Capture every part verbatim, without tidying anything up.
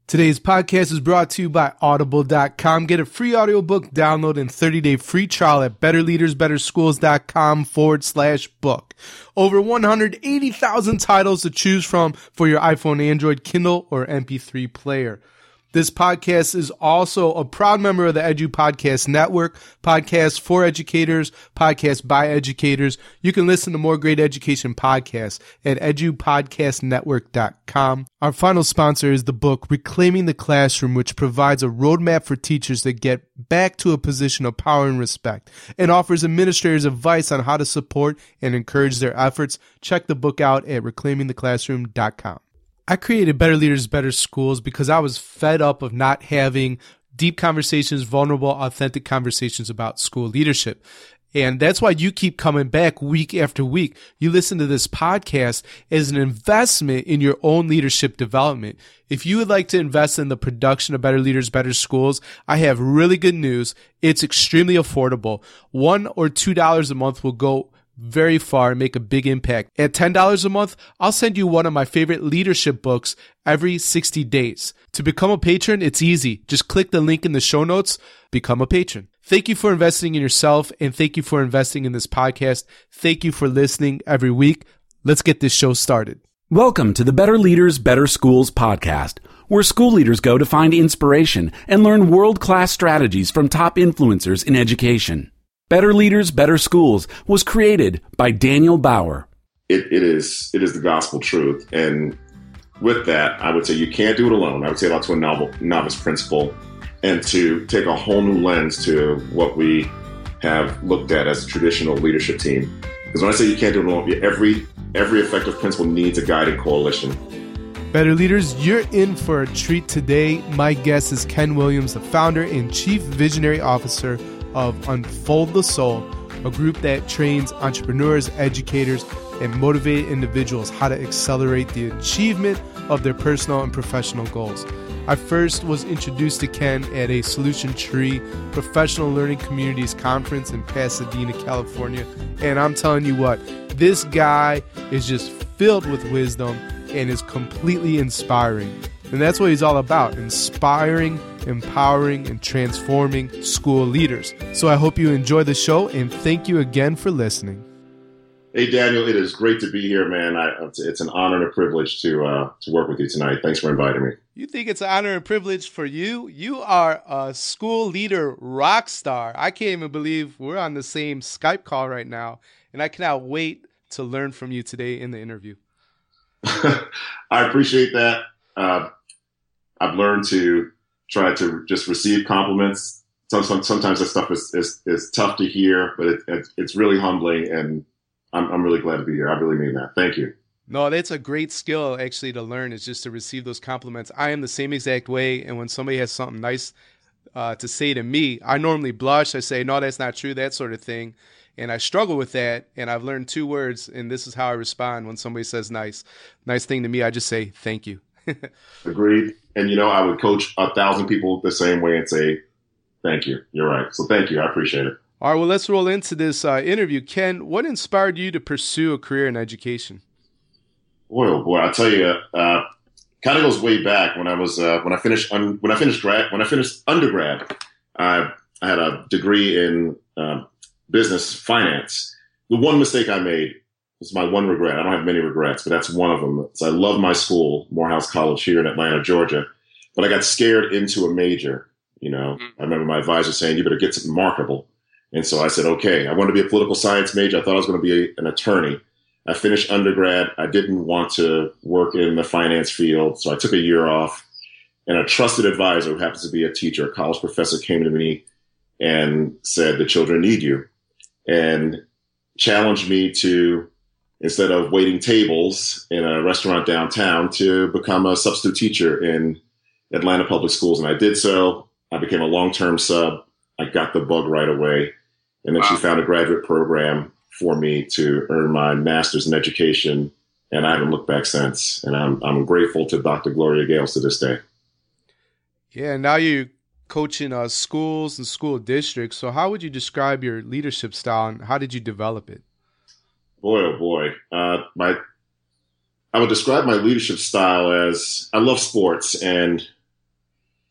Today's podcast is brought to you by audible dot com. Get a free audiobook download and thirty-day free trial at betterleadersbetterschools.com forward slash book. Over one hundred eighty thousand titles to choose from for your iPhone, Android, Kindle, or M P three player. This podcast is also a proud member of the Edu Podcast Network, podcasts for educators, podcasts by educators. You can listen to more great education podcasts at edu podcast network dot com. Our final sponsor is the book Reclaiming the Classroom, which provides a roadmap for teachers that get back to a position of power and respect and offers administrators advice on how to support and encourage their efforts. Check the book out at reclaiming the classroom dot com. I created Better Leaders, Better Schools because I was fed up of not having deep conversations, vulnerable, authentic conversations about school leadership. And that's why you keep coming back week after week. You listen to this podcast as an investment in your own leadership development. If you would like to invest in the production of Better Leaders, Better Schools, I have really good news. It's extremely affordable. One or two dollars a month will go very far and make a big impact. At ten dollars a month, I'll send you one of my favorite leadership books every sixty days. To become a patron, it's easy. Just click the link in the show notes, become a patron. Thank you for investing in yourself, and thank you for investing in this podcast. Thank you for listening every week. Let's get this show started. Welcome to the Better Leaders, Better Schools podcast, where school leaders go to find inspiration and learn world-class strategies from top influencers in education. Better Leaders, Better Schools was created by Daniel Bauer. It, it is it is the gospel truth. And with that, I would say you can't do it alone. I would say that to a novel, novice principal, and to take a whole new lens to what we have looked at as a traditional leadership team. Because when I say you can't do it alone, every, every effective principal needs a guided coalition. Better Leaders, you're in for a treat today. My guest is Ken Williams, the founder and chief visionary officer of Unfold the Soul, a group that trains entrepreneurs, educators, and motivated individuals how to accelerate the achievement of their personal and professional goals. I first was introduced to Ken at a Solution Tree Professional Learning Communities Conference in Pasadena, California, and I'm telling you what, this guy is just filled with wisdom and is completely inspiring. And that's what he's all about, inspiring, empowering, and transforming school leaders. So I hope you enjoy the show, and thank you again for listening. Hey, Daniel, it is great to be here, man. I, it's an honor and a privilege to uh, to work with you tonight. Thanks for inviting me. You think it's an honor and privilege for you? You are a school leader rock star. I can't even believe we're on the same Skype call right now, and I cannot wait to learn from you today in the interview. I appreciate that. Uh, I've learned to try to just receive compliments. Sometimes, sometimes that stuff is, is, is tough to hear, but it, it, it's really humbling, and I'm, I'm really glad to be here. I really mean that. Thank you. No, that's a great skill actually to learn, is just to receive those compliments. I am the same exact way, and when somebody has something nice uh, to say to me, I normally blush. I say, no, that's not true, that sort of thing. And I struggle with that, and I've learned two words, and this is how I respond when somebody says nice. Nice thing to me, I just say, thank you. Agreed. And, you know, I would coach a thousand people the same way and say, thank you. You're right. So thank you. I appreciate it. All right. Well, let's roll into this uh, interview. Ken, what inspired you to pursue a career in education? Boy, oh boy. I'll tell you, uh, kind of goes way back when I was, uh, when I finished, un- when I finished grad, when I finished undergrad, I, I had a degree in uh, business finance. The one mistake I made, it's my one regret. I don't have many regrets, but that's one of them. So I love my school, Morehouse College here in Atlanta, Georgia, but I got scared into a major. You know, I remember my advisor saying, you better get something marketable. And so I said, okay, I wanted to be a political science major. I thought I was going to be a, an attorney. I finished undergrad. I didn't want to work in the finance field. So I took a year off, and a trusted advisor who happens to be a teacher, a college professor, came to me and said, the children need you, and challenged me to, instead of waiting tables in a restaurant downtown, to become a substitute teacher in Atlanta public schools. And I did so. I became a long-term sub. I got the bug right away. And then wow. She found a graduate program for me to earn my master's in education. And I haven't looked back since. And I'm I'm grateful to Doctor Gloria Gales to this day. Yeah, now you're coaching uh, schools and school districts. So how would you describe your leadership style, and how did you develop it? Boy, oh boy. Uh, my, I would describe my leadership style as, I love sports, and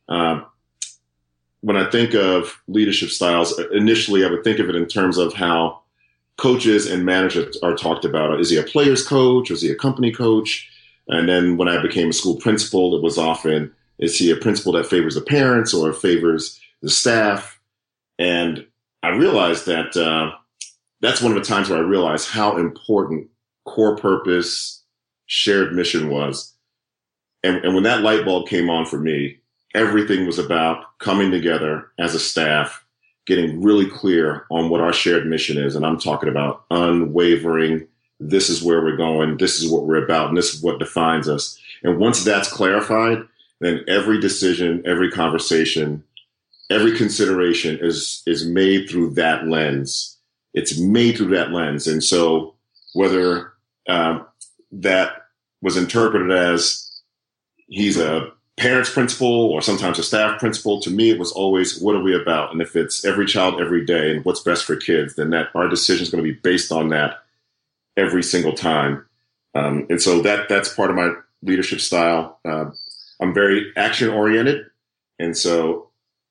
uh, when I think of leadership styles, initially I would think of it in terms of how coaches and managers are talked about. Is he a player's coach or is he a company coach? And then when I became a school principal, it was often, is he a principal that favors the parents or favors the staff? And I realized that uh, that's one of the times where I realized how important core purpose, shared mission was. And, and when that light bulb came on for me, everything was about coming together as a staff, getting really clear on what our shared mission is. And I'm talking about unwavering, this is where we're going, this is what we're about, and this is what defines us. And once that's clarified, then every decision, every conversation, every consideration is, is made through that lens. It's made through that lens. And so whether um, that was interpreted as he's a parent's principal or sometimes a staff principal, to me, it was always, what are we about? And if it's every child every day and what's best for kids, then that our decision is going to be based on that every single time. Um, and so that that's part of my leadership style. Uh, I'm very action oriented. And so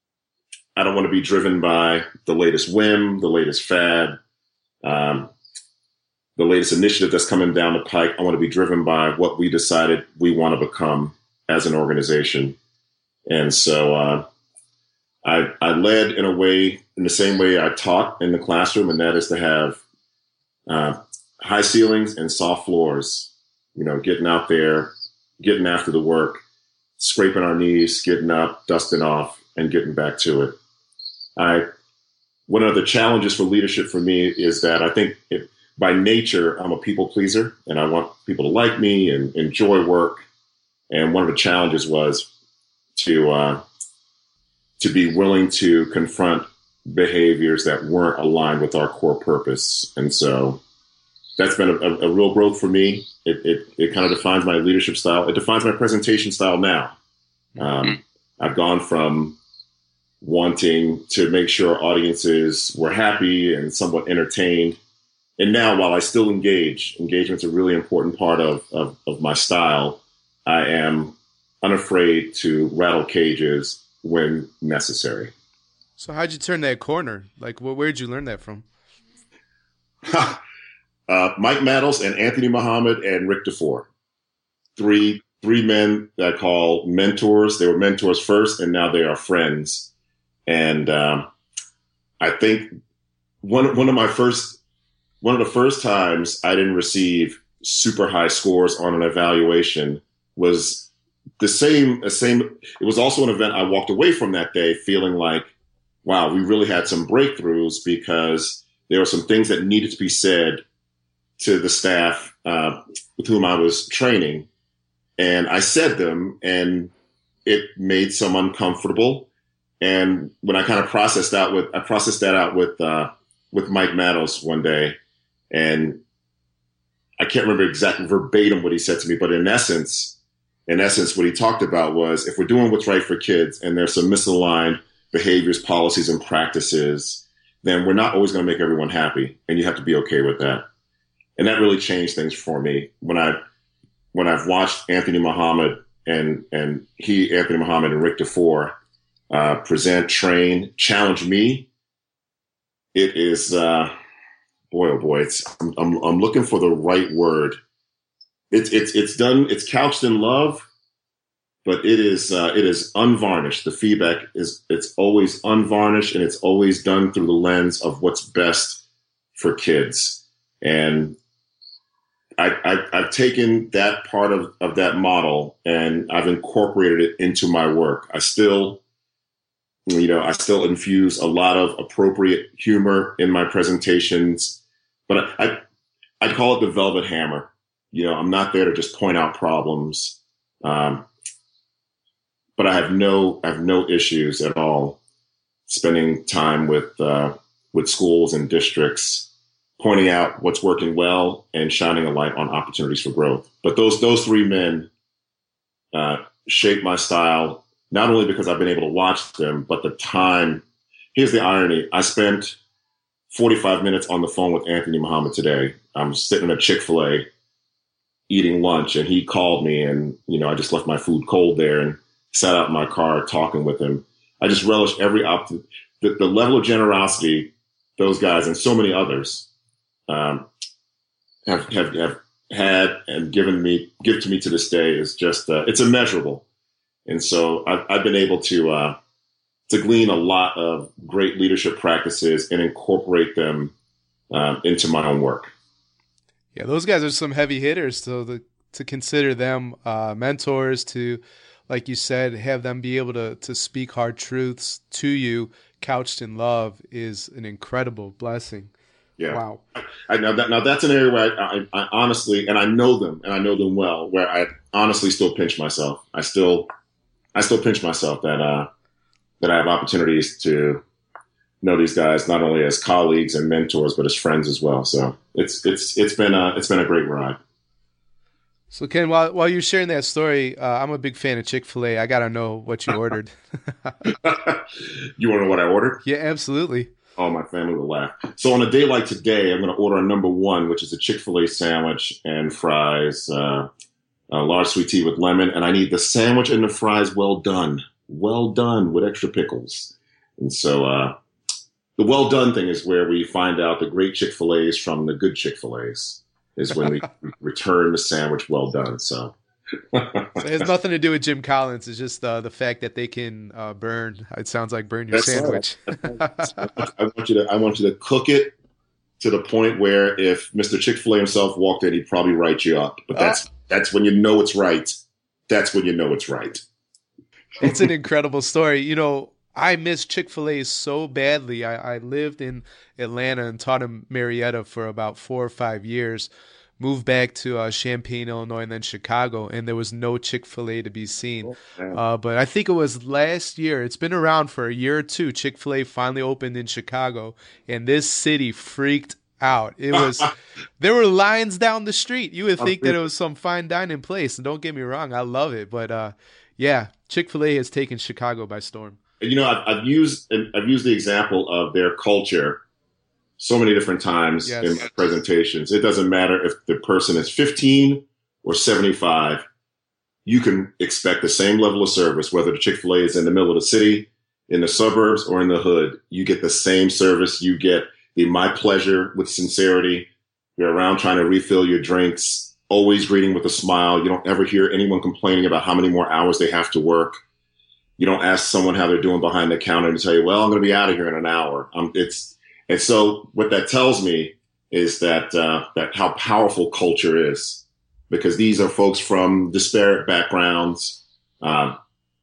I don't want to be driven by the latest whim, the latest fad, um, the latest initiative that's coming down the pike. I want to be driven by what we decided we want to become as an organization. And so uh, I, I led in a way, in the same way I taught in the classroom, and that is to have uh, high ceilings and soft floors, you know, getting out there, getting after the work, scraping our knees, getting up, dusting off, and getting back to it. I, one of the challenges for leadership for me is that I think it, by nature, I'm a people pleaser, and I want people to like me and enjoy work. And one of the challenges was to uh, to be willing to confront behaviors that weren't aligned with our core purpose. And so that's been a, a, a real growth for me. It, it, it kind of defines my leadership style. It defines my presentation style now. Um, I've gone from wanting to make sure audiences were happy and somewhat entertained. And now, while I still engage, engagement's a really important part of, of, of my style. I am unafraid to rattle cages when necessary. So how'd you turn that corner? Like, wh- where'd you learn that from? uh, Mike Maddles and Anthony Muhammad and Rick DeFore. Three three men that I call mentors. They were mentors first, and now they are friends. And um, I think one one of my first one of the first times I didn't receive super high scores on an evaluation was the same, the same. It was also an event I walked away from that day feeling like, wow, we really had some breakthroughs because there were some things that needed to be said to the staff uh, with whom I was training. And I said them, and it made some uncomfortable. And when I kind of processed out with, I processed that out with, uh, with Mike Maddles one day, and I can't remember exactly verbatim what he said to me, but in essence, In essence, what he talked about was if we're doing what's right for kids and there's some misaligned behaviors, policies, and practices, then we're not always going to make everyone happy. And you have to be okay with that. And that really changed things for me. When I, when I've watched Anthony Muhammad and, and he, Anthony Muhammad and Rick DeFore, uh, present, train, challenge me, it is, uh, boy, oh boy, it's, I'm, I'm, I'm looking for the right word. It's it's it's done. It's couched in love, but it is uh, it is unvarnished. The feedback is it's always unvarnished, and it's always done through the lens of what's best for kids. And I, I, I've taken that part of, of that model and I've incorporated it into my work. I still, you know, I still infuse a lot of appropriate humor in my presentations, but I I, I call it the velvet hammer. You know, I'm not there to just point out problems, um, but I have no, I have no issues at all spending time with uh, with schools and districts, pointing out what's working well and shining a light on opportunities for growth. But those those three men uh, shaped my style, not only because I've been able to watch them, but the time. Here's the irony: I spent forty-five minutes on the phone with Anthony Muhammad today. I'm sitting at Chick-fil-A eating lunch, and he called me, and you know I just left my food cold there and sat out in my car talking with him. I just relish every op- the, the level of generosity those guys and so many others um, have, have have had and given me give to me to this day is just uh, it's immeasurable. And so I've, I've been able to uh, to glean a lot of great leadership practices and incorporate them uh, into my own work. Yeah, those guys are some heavy hitters. So the, to consider them uh, mentors, to, like you said, have them be able to to speak hard truths to you, couched in love, is an incredible blessing. Yeah. Wow. I, I now that now that's an area where I, I, I honestly, and I know them, and I know them well, where I honestly still pinch myself. I still, I still pinch myself that uh, that I have opportunities to know these guys not only as colleagues and mentors, but as friends as well. So it's it's it's been a it's been a great ride. So Ken, while while you're sharing that story, uh, I'm a big fan of Chick-fil-A. I gotta know what you ordered. You want to know what I ordered? Yeah, absolutely. Oh, my family will laugh. So on a day like today, I'm going to order a number one, which is a Chick-fil-A sandwich and fries, uh, a large sweet tea with lemon. And I need the sandwich and the fries well done, well done with extra pickles. And so uh, the well done thing is where we find out the great Chick-fil-A's from the good Chick-fil-A's is when we return the sandwich well done. So. So it has nothing to do with Jim Collins. It's just uh, the fact that they can uh, burn. It sounds like burn your That's sandwich. Right. I want you to. I want you to cook it to the point where if Mister Chick-fil-A himself walked in, he'd probably write you up. But that's ah. that's when you know it's right. That's when you know it's right. It's an incredible story. You know, I miss Chick-fil-A so badly. I, I lived in Atlanta and taught in Marietta for about four or five years. Moved back to uh, Champaign, Illinois, and then Chicago, and there was no Chick-fil-A to be seen. Oh, uh, but I think it was last year. It's been around for a year or two. Chick-fil-A finally opened in Chicago, and this city freaked out. It was there were lines down the street. You would think that it was some fine dining place, and don't get me wrong, I love it. But uh, yeah, Chick-fil-A has taken Chicago by storm. You know, I've, I've used I've used the example of their culture so many different times yes. in my presentations. It doesn't matter if the person is fifteen or seventy-five. You can expect the same level of service, whether the Chick-fil-A is in the middle of the city, in the suburbs, or in the hood. You get the same service. You get the my pleasure with sincerity. You're around trying to refill your drinks, always greeting with a smile. You don't ever hear anyone complaining about how many more hours they have to work. You don't ask someone how they're doing behind the counter and tell you, well, I'm going to be out of here in an hour. Um, it's And so what that tells me is that uh, that how powerful culture is, because these are folks from disparate backgrounds, uh,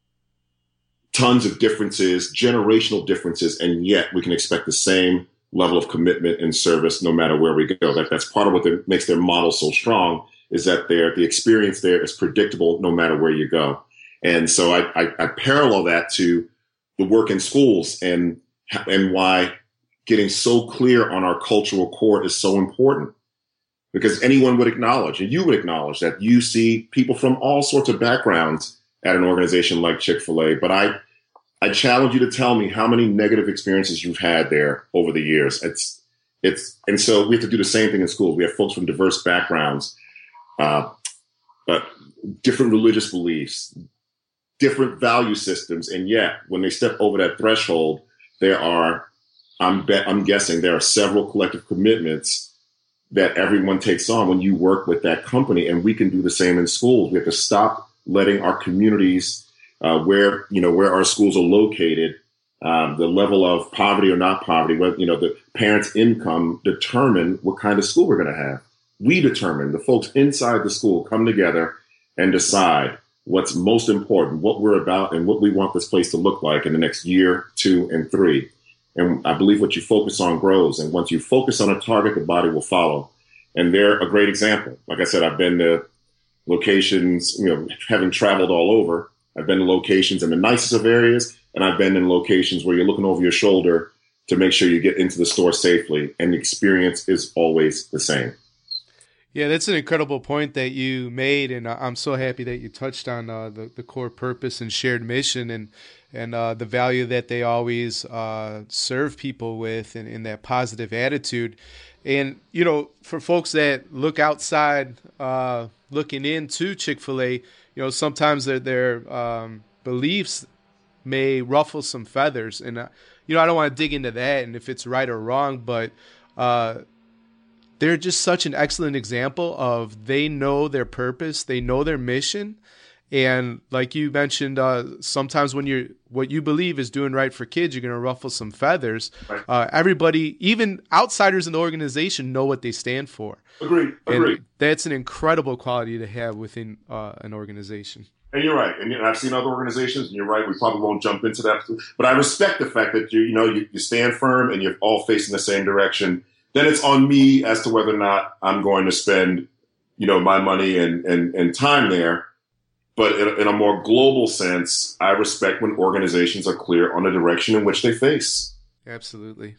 tons of differences, generational differences, and yet we can expect the same level of commitment and service no matter where we go. That, that's part of what makes their model so strong, is that their the experience there is predictable no matter where you go. And so I, I, I parallel that to the work in schools and and why getting so clear on our cultural core is so important, because anyone would acknowledge, and you would acknowledge, that you see people from all sorts of backgrounds at an organization like Chick-fil-A. But I, I challenge you to tell me how many negative experiences you've had there over the years. It's, it's, and so we have to do the same thing in schools. We have folks from diverse backgrounds, uh, uh, different religious beliefs, different value systems. And yet when they step over that threshold, there are, I'm, be- I'm guessing there are several collective commitments that everyone takes on when you work with that company. And we can do the same in schools. We have to stop letting our communities, uh, where, you know, where our schools are located, um, the level of poverty or not poverty, whether, you know, the parents' income determine what kind of school we're going to have. We determine, the folks inside the school come together and decide what's most important, what we're about, and what we want this place to look like in the next year, two, and three. And I believe what you focus on grows. And once you focus on a target, the body will follow. And they're a great example. Like I said, I've been to locations, you know, having traveled all over. I've been to locations in the nicest of areas, and I've been in locations where you're looking over your shoulder to make sure you get into the store safely. And the experience is always the same. Yeah, that's an incredible point that you made, and I'm so happy that you touched on uh, the, the core purpose and shared mission, and and uh, the value that they always uh, serve people with, and, and that positive attitude. And, you know, for folks that look outside, uh, looking into Chick-fil-A, you know, sometimes they're, they're um, beliefs may ruffle some feathers. And, uh, you know, I don't want to dig into that and if it's right or wrong, but uh, they're just such an excellent example of they know their purpose, they know their mission. And like you mentioned, uh, sometimes when you're what you believe is doing right for kids, you're going to ruffle some feathers. Right. Uh, everybody, even outsiders in the organization, know what they stand for. Agreed. Agreed. And that's an incredible quality to have within uh, an organization. And you're right. And you know, I've seen other organizations, and you're right. We probably won't jump into that. But I respect the fact that you, you know, you, you stand firm and you're all facing the same direction. Then it's on me as to whether or not I'm going to spend, you know, my money and and, and time there. But in, in a more global sense, I respect when organizations are clear on the direction in which they face. Absolutely.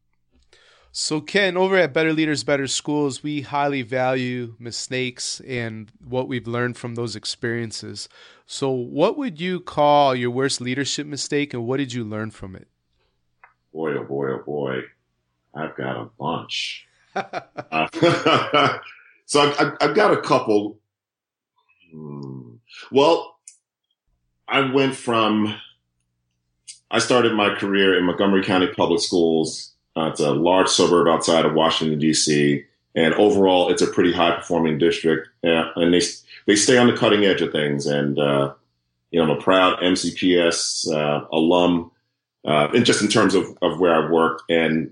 So, Ken, over at Better Leaders, Better Schools, we highly value mistakes and what we've learned from those experiences. So what would you call your worst leadership mistake, and what did you learn from it? Boy, oh boy, oh boy. I've got a bunch. uh, so I've, I've got a couple. Hmm. Well, I went from, I started my career in Montgomery County Public Schools. Uh, it's a large suburb outside of Washington, D C, and overall, it's a pretty high-performing district. Uh, and they they stay on the cutting edge of things. And uh, you know, I'm a proud M C P S uh, alum, uh, and just in terms of, of where I worked. And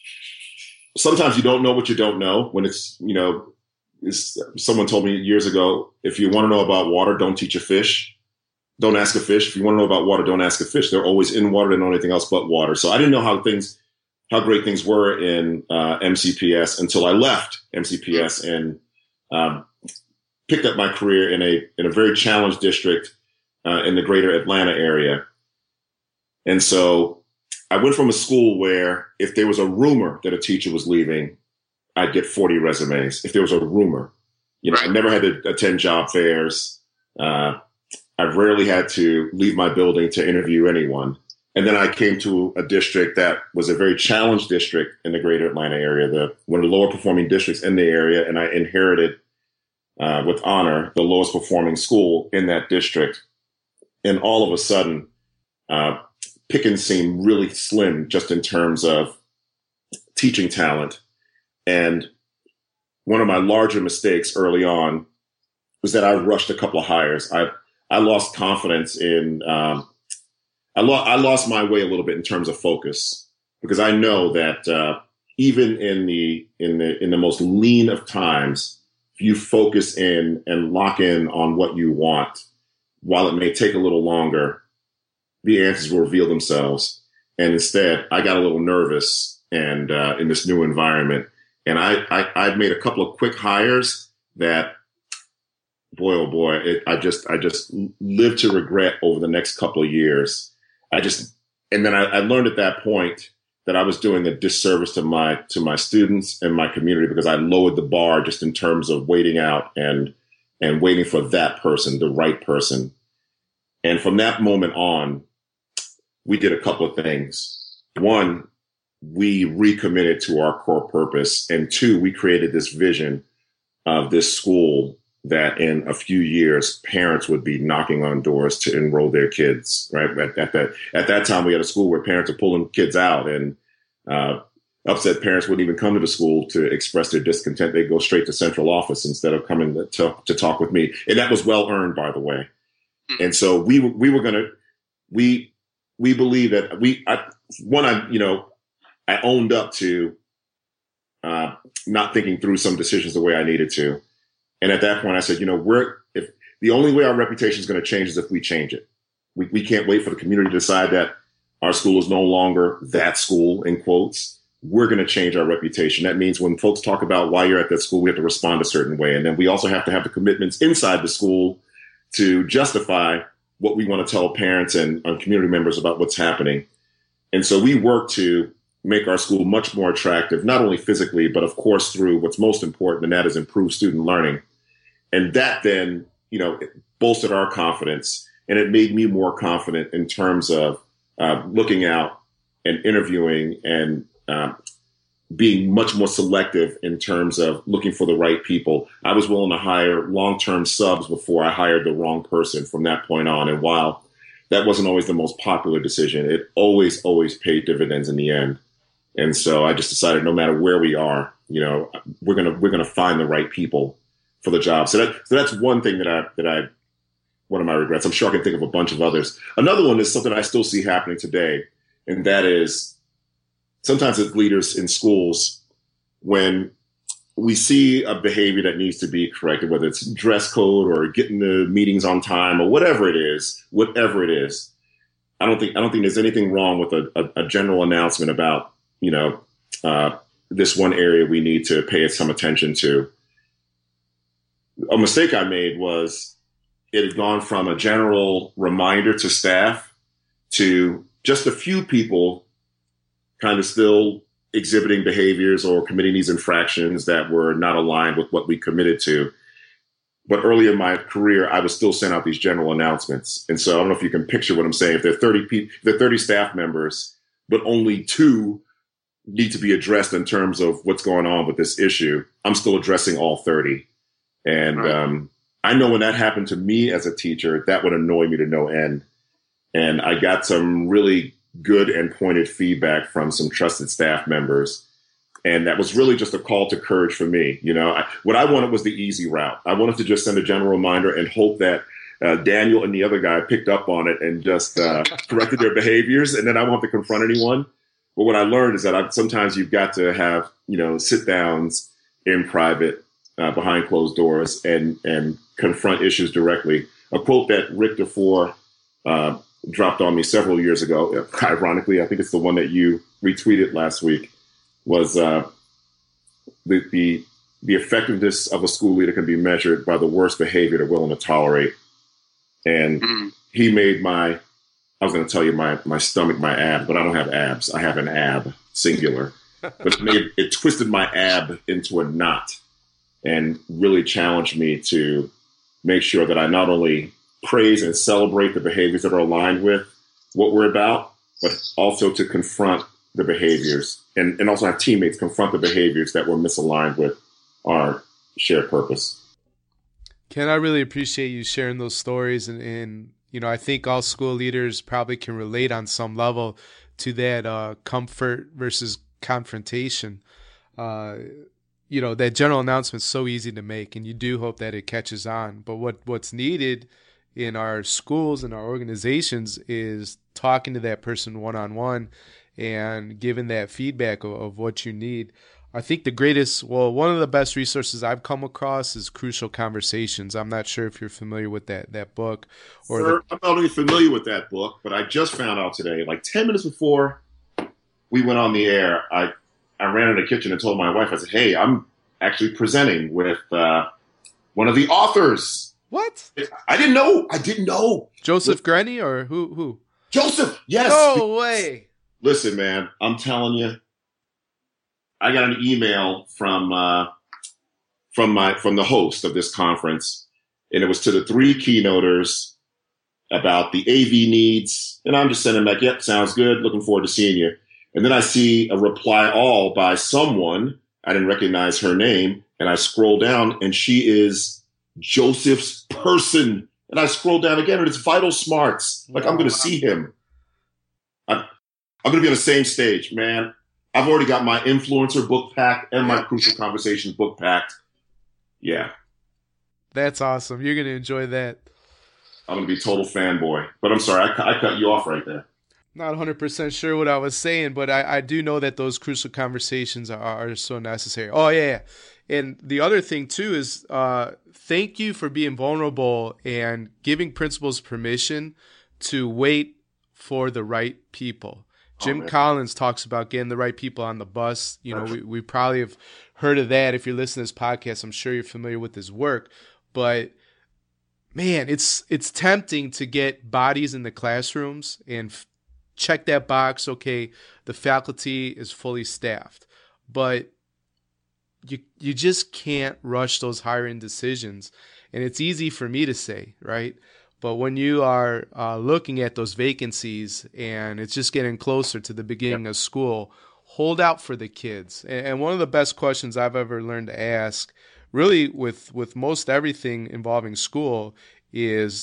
sometimes you don't know what you don't know when it's, you know, it's, someone told me years ago, if you want to know about water, don't teach a fish. Don't ask a fish. If you want to know about water, don't ask a fish. They're always in water. They know anything else but water. So I didn't know how things, how great things were in uh, M C P S until I left M C P S and um, picked up my career in a in a very challenged district uh, in the greater Atlanta area. And so I went from a school where if there was a rumor that a teacher was leaving, I'd get forty resumes. If there was a rumor, you know, I never had to attend job fairs. Uh, I've rarely had to leave my building to interview anyone. And then I came to a district that was a very challenged district in the greater Atlanta area, the one of the lower performing districts in the area. And I inherited uh, with honor the lowest performing school in that district. And all of a sudden, uh, pickings seemed really slim just in terms of teaching talent. And one of my larger mistakes early on was that I rushed a couple of hires. I I lost confidence in um, I, lo- I lost my way a little bit in terms of focus, because I know that uh, even in the in the in the most lean of times, if you focus in and lock in on what you want, while it may take a little longer, the answers will reveal themselves. And instead, I got a little nervous and uh, in this new environment, and I, I I've made a couple of quick hires that, boy oh boy, it, I just I just lived to regret over the next couple of years. I just, and then I, I learned at that point that I was doing a disservice to my, to my students and my community, because I lowered the bar just in terms of waiting out and, and waiting for that person, the right person. And from that moment on, we did a couple of things. One, we recommitted to our core purpose. And two, we created this vision of this school that in a few years, parents would be knocking on doors to enroll their kids, right? At, at that at that time, we had a school where parents are pulling kids out, and uh, upset parents wouldn't even come to the school to express their discontent. They'd go straight to central office instead of coming to, to talk with me. And that was well earned, by the way. And so we we were going to, we we believe that we, I, one, I, you know, I owned up to uh, not thinking through some decisions the way I needed to. And at that point, I said, you know, we're, if the only way our reputation is going to change is if we change it. We we can't wait for the community to decide that our school is no longer that school, in quotes. We're going to change our reputation. That means when folks talk about why you're at that school, we have to respond a certain way. And then we also have to have the commitments inside the school to justify what we want to tell parents and, and community members about what's happening. And so we work to make our school much more attractive, not only physically, but of course through what's most important, and that is improved student learning. And that then, you know, it bolstered our confidence, and it made me more confident in terms of uh, looking out and interviewing and uh, being much more selective in terms of looking for the right people. I was willing to hire long-term subs before I hired the wrong person from that point on. And while that wasn't always the most popular decision. It always, always paid dividends in the end. And so I just decided no matter where we are, you know, we're going to, we're going to find the right people for the job. So that, so that's one thing that I, that I, one of my regrets. I'm sure I can think of a bunch of others. Another one is something I still see happening today. And that is sometimes as leaders in schools, when we see a behavior that needs to be corrected, whether it's dress code or getting the meetings on time or whatever it is, whatever it is, I don't think I don't think there's anything wrong with a, a, a general announcement about, you know, uh, this one area we need to pay some attention to. A mistake I made was it had gone from a general reminder to staff to just a few people kind of still exhibiting behaviors or committing these infractions that were not aligned with what we committed to. But early in my career, I would still send out these general announcements. And so I don't know if you can picture what I'm saying. If there are thirty people, if there are thirty staff members, but only two need to be addressed in terms of what's going on with this issue, I'm still addressing all thirty. And right. um, I know when that happened to me as a teacher, that would annoy me to no end. And I got some really good and pointed feedback from some trusted staff members. And that was really just a call to courage for me. You know, I, what I wanted was the easy route. I wanted to just send a general reminder and hope that uh, Daniel and the other guy picked up on it and just uh, corrected their behaviors. And then I won't have to confront anyone. But what I learned is that I, sometimes you've got to have, you know, sit downs in private uh, behind closed doors and, and confront issues directly. A quote that Rick DeFore uh, dropped on me several years ago, ironically, I think it's the one that you retweeted last week, was uh, the, the the effectiveness of a school leader can be measured by the worst behavior they're willing to tolerate. And mm-hmm. he made my, I was going to tell you my my stomach, my ab, but I don't have abs. I have an ab, singular. But it, made, it twisted my ab into a knot and really challenged me to make sure that I not only praise and celebrate the behaviors that are aligned with what we're about, but also to confront the behaviors and, and also have teammates confront the behaviors that were misaligned with our shared purpose. Ken, I really appreciate you sharing those stories. And, and, you know, I think all school leaders probably can relate on some level to that uh, comfort versus confrontation. Uh, you know, that general announcement is so easy to make, and you do hope that it catches on. But what what's needed in our schools and our organizations is talking to that person one-on-one and giving that feedback of, of what you need. I think the greatest, well, one of the best resources I've come across is Crucial Conversations. I'm not sure if you're familiar with that that book. Or Sir, the- I'm not only familiar with that book, but I just found out today, like ten minutes before we went on the air, I, I ran in the kitchen and told my wife, I said, hey, I'm actually presenting with uh, one of the authors. What? I didn't know. I didn't know. Joseph Grenny or who? Who? Joseph. Yes. No way. Listen, man, I'm telling you, I got an email from uh, from my from the host of this conference, and it was to the three keynoters about the A V needs, and I'm just sending back, yep, sounds good. Looking forward to seeing you. And then I see a reply all by someone. I didn't recognize her name, and I scroll down, and she is Joseph's person. And I scroll down again, and it's Vital Smarts. Like, I'm going to see him. I'm, I'm going to be on the same stage, man. I've already got my influencer book packed and my Crucial Conversations book packed. Yeah. That's awesome. You're going to enjoy that. I'm going to be a total fanboy. But I'm sorry, I, I cut you off right there. Not one hundred percent sure what I was saying, but I, I do know that those crucial conversations are, are so necessary. Oh, yeah, yeah. And the other thing, too, is uh, thank you for being vulnerable and giving principals permission to wait for the right people. Jim oh, Collins talks about getting the right people on the bus. You know, we, we probably have heard of that. If you're listening to this podcast, I'm sure you're familiar with his work. But, man, it's it's tempting to get bodies in the classrooms and f- check that box. Okay, the faculty is fully staffed. But you you just can't rush those hiring decisions. And it's easy for me to say, right? But when you are uh, looking at those vacancies and it's just getting closer to the beginning yep. of school, hold out for the kids. And, and one of the best questions I've ever learned to ask, really with, with most everything involving school, is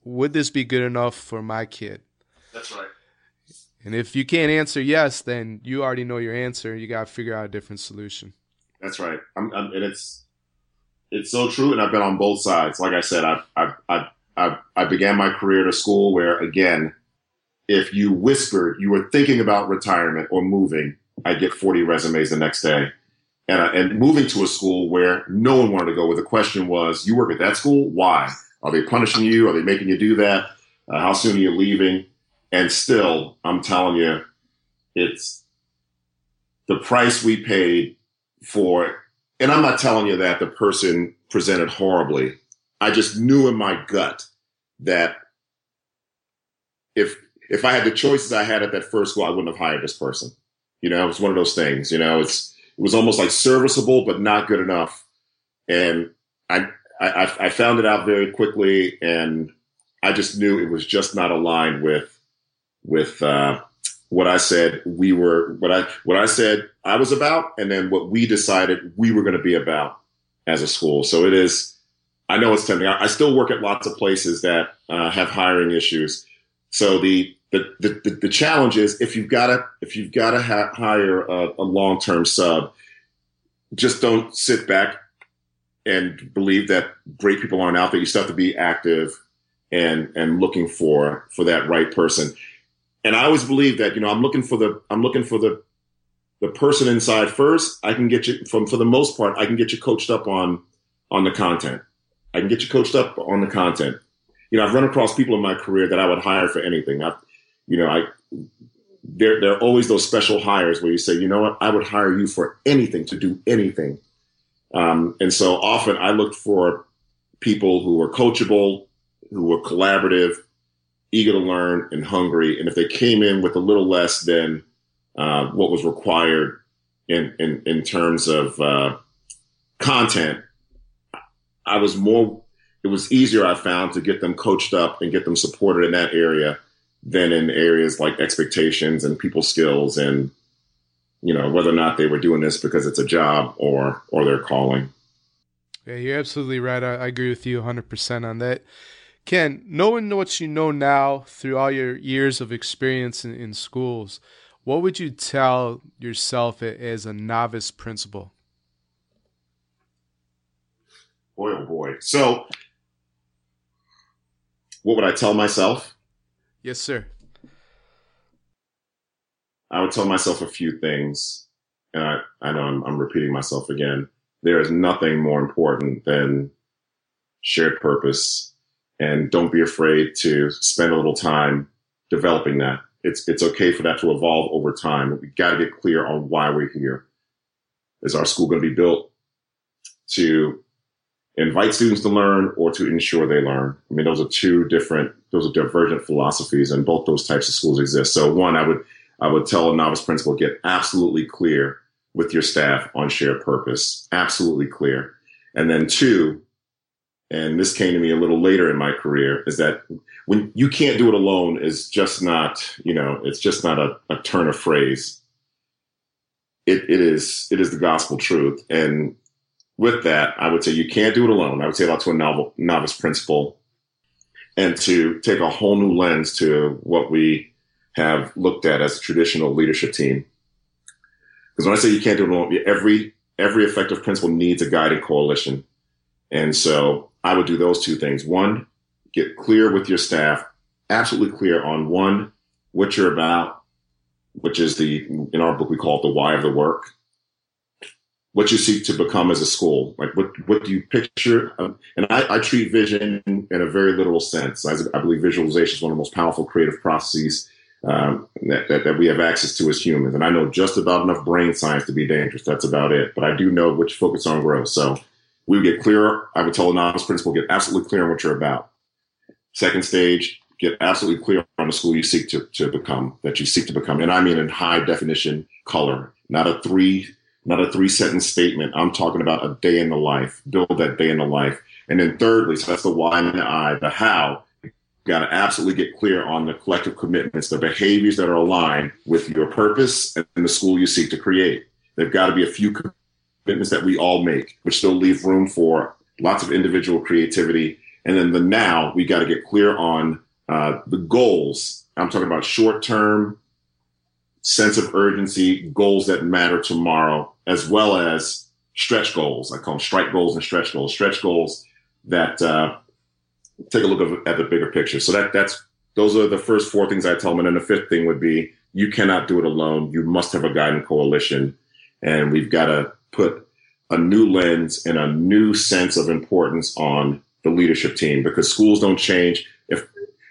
would this be good enough for my kid? That's right. And if you can't answer yes, then you already know your answer. You got to figure out a different solution. That's right. I'm, I'm, and it's it's so true. And I've been on both sides. Like I said, I I I I, I began my career at a school where, again, if you whispered you were thinking about retirement or moving, I get forty resumes the next day. And, uh, and moving to a school where no one wanted to go, where the question was, you work at that school? Why? Are they punishing you? Are they making you do that? Uh, how soon are you leaving? And still, I'm telling you, it's the price we paid for, and I'm not telling you that the person presented horribly. I just knew in my gut that if if I had the choices I had at that first school, I wouldn't have hired this person. You know, it was one of those things, you know, it's, it was almost like serviceable, but not good enough. And I, I, I found it out very quickly, and I just knew it was just not aligned with, with, uh, what I said we were, what I, what I said I was about, and then what we decided we were going to be about as a school. So it is, I know it's tempting. I, I still work at lots of places that, uh, have hiring issues. So the, The, the the challenge is if you've got to if you've got to ha- hire a, a long-term sub, just don't sit back and believe that great people aren't out there. You still have to be active and and looking for for that right person. And I always believe that, you know, I'm looking for the I'm looking for the the person inside first. I can get you from for the most part. I can get you coached up on on the content. I can get you coached up on the content. You know, I've run across people in my career that I would hire for anything. I've You know, I there there are always those special hires where you say, you know what, I would hire you for anything, to do anything. Um, and so often I looked for people who were coachable, who were collaborative, eager to learn, and hungry. And if they came in with a little less than uh, what was required in in, in terms of uh, content, I was more. It was easier, I found, to get them coached up and get them supported in that area than in areas like expectations and people skills and, you know, whether or not they were doing this because it's a job or or their calling. Yeah, you're absolutely right. I, I agree with you one hundred percent on that. Ken, knowing what you know now through all your years of experience in, in schools, what would you tell yourself as a novice principal? Boy, oh boy. So what would I tell myself? Yes, sir. I would tell myself a few things, and I, I know I'm, I'm repeating myself again. There is nothing more important than shared purpose, and don't be afraid to spend a little time developing that. It's it's okay for that to evolve over time. We got to get clear on why we're here. Is our school going to be built to invite students to learn or to ensure they learn? I mean, those are two different, those are divergent philosophies, and both those types of schools exist. So one, I would, I would tell a novice principal, get absolutely clear with your staff on shared purpose, absolutely clear. And then two, and this came to me a little later in my career, is that when you can't do it alone is just not, you know, it's just not a, a turn of phrase. It, it is, it is the gospel truth. And with that, I would say you can't do it alone. I would say that to a novel, novice principal, and to take a whole new lens to what we have looked at as a traditional leadership team. Because when I say you can't do it alone, every every effective principal needs a guiding coalition. And so I would do those two things. One, get clear with your staff, absolutely clear on one, what you're about, which is the, in our book, we call it the why of the work. What you seek to become as a school, like what what do you picture? Um, and I, I treat vision in, in a very literal sense. I, I believe visualization is one of the most powerful creative processes um, that, that, that we have access to as humans. And I know just about enough brain science to be dangerous. That's about it. But I do know which focus on growth. So we would get clearer. I would tell a novice principal, get absolutely clear on what you're about. Second stage, get absolutely clear on the school you seek to, to become, that you seek to become. And I mean in high definition color, not a three Not a three sentence statement. I'm talking about a day in the life. Build that day in the life. And then thirdly, so that's the why and the I, the how. You got to absolutely get clear on the collective commitments, the behaviors that are aligned with your purpose and the school you seek to create. There've got to be a few commitments that we all make, which still leave room for lots of individual creativity And then the now, we got to get clear on uh, the goals. I'm talking about short-term sense of urgency, goals that matter tomorrow, as well as stretch goals. I call them strike goals and stretch goals. Stretch goals that uh, take a look at the bigger picture. So that that's those are the first four things I tell them. And then the fifth thing would be, you cannot do it alone. You must have a guiding coalition. And we've got to put a new lens and a new sense of importance on the leadership team, because schools don't change. If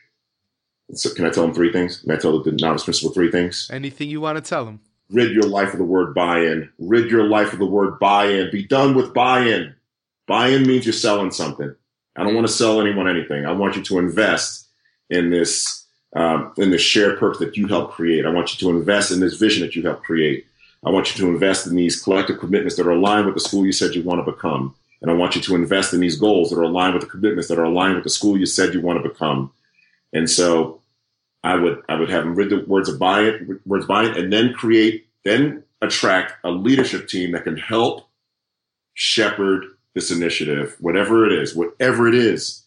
so, can I tell them three things? Can I tell the novice principal three things? Anything you want to tell them. Rid your life of the word buy-in. Rid your life of the word buy-in. Be done with buy-in. Buy-in means you're selling something. I don't want to sell anyone anything. I want you to invest in this, um, in this shared purpose that you help create. I want you to invest in this vision that you help create. I want you to invest in these collective commitments that are aligned with the school you said you want to become. And I want you to invest in these goals that are aligned with the commitments that are aligned with the school you said you want to become. And so I would I would have them read the words of buy-in, words buy-in, and then create, then attract a leadership team that can help shepherd this initiative, whatever it is, whatever it is.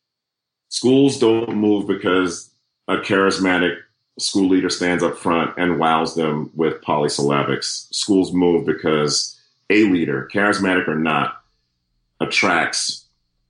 Schools don't move because a charismatic school leader stands up front and wows them with polysyllabics. Schools move because a leader, charismatic or not, attracts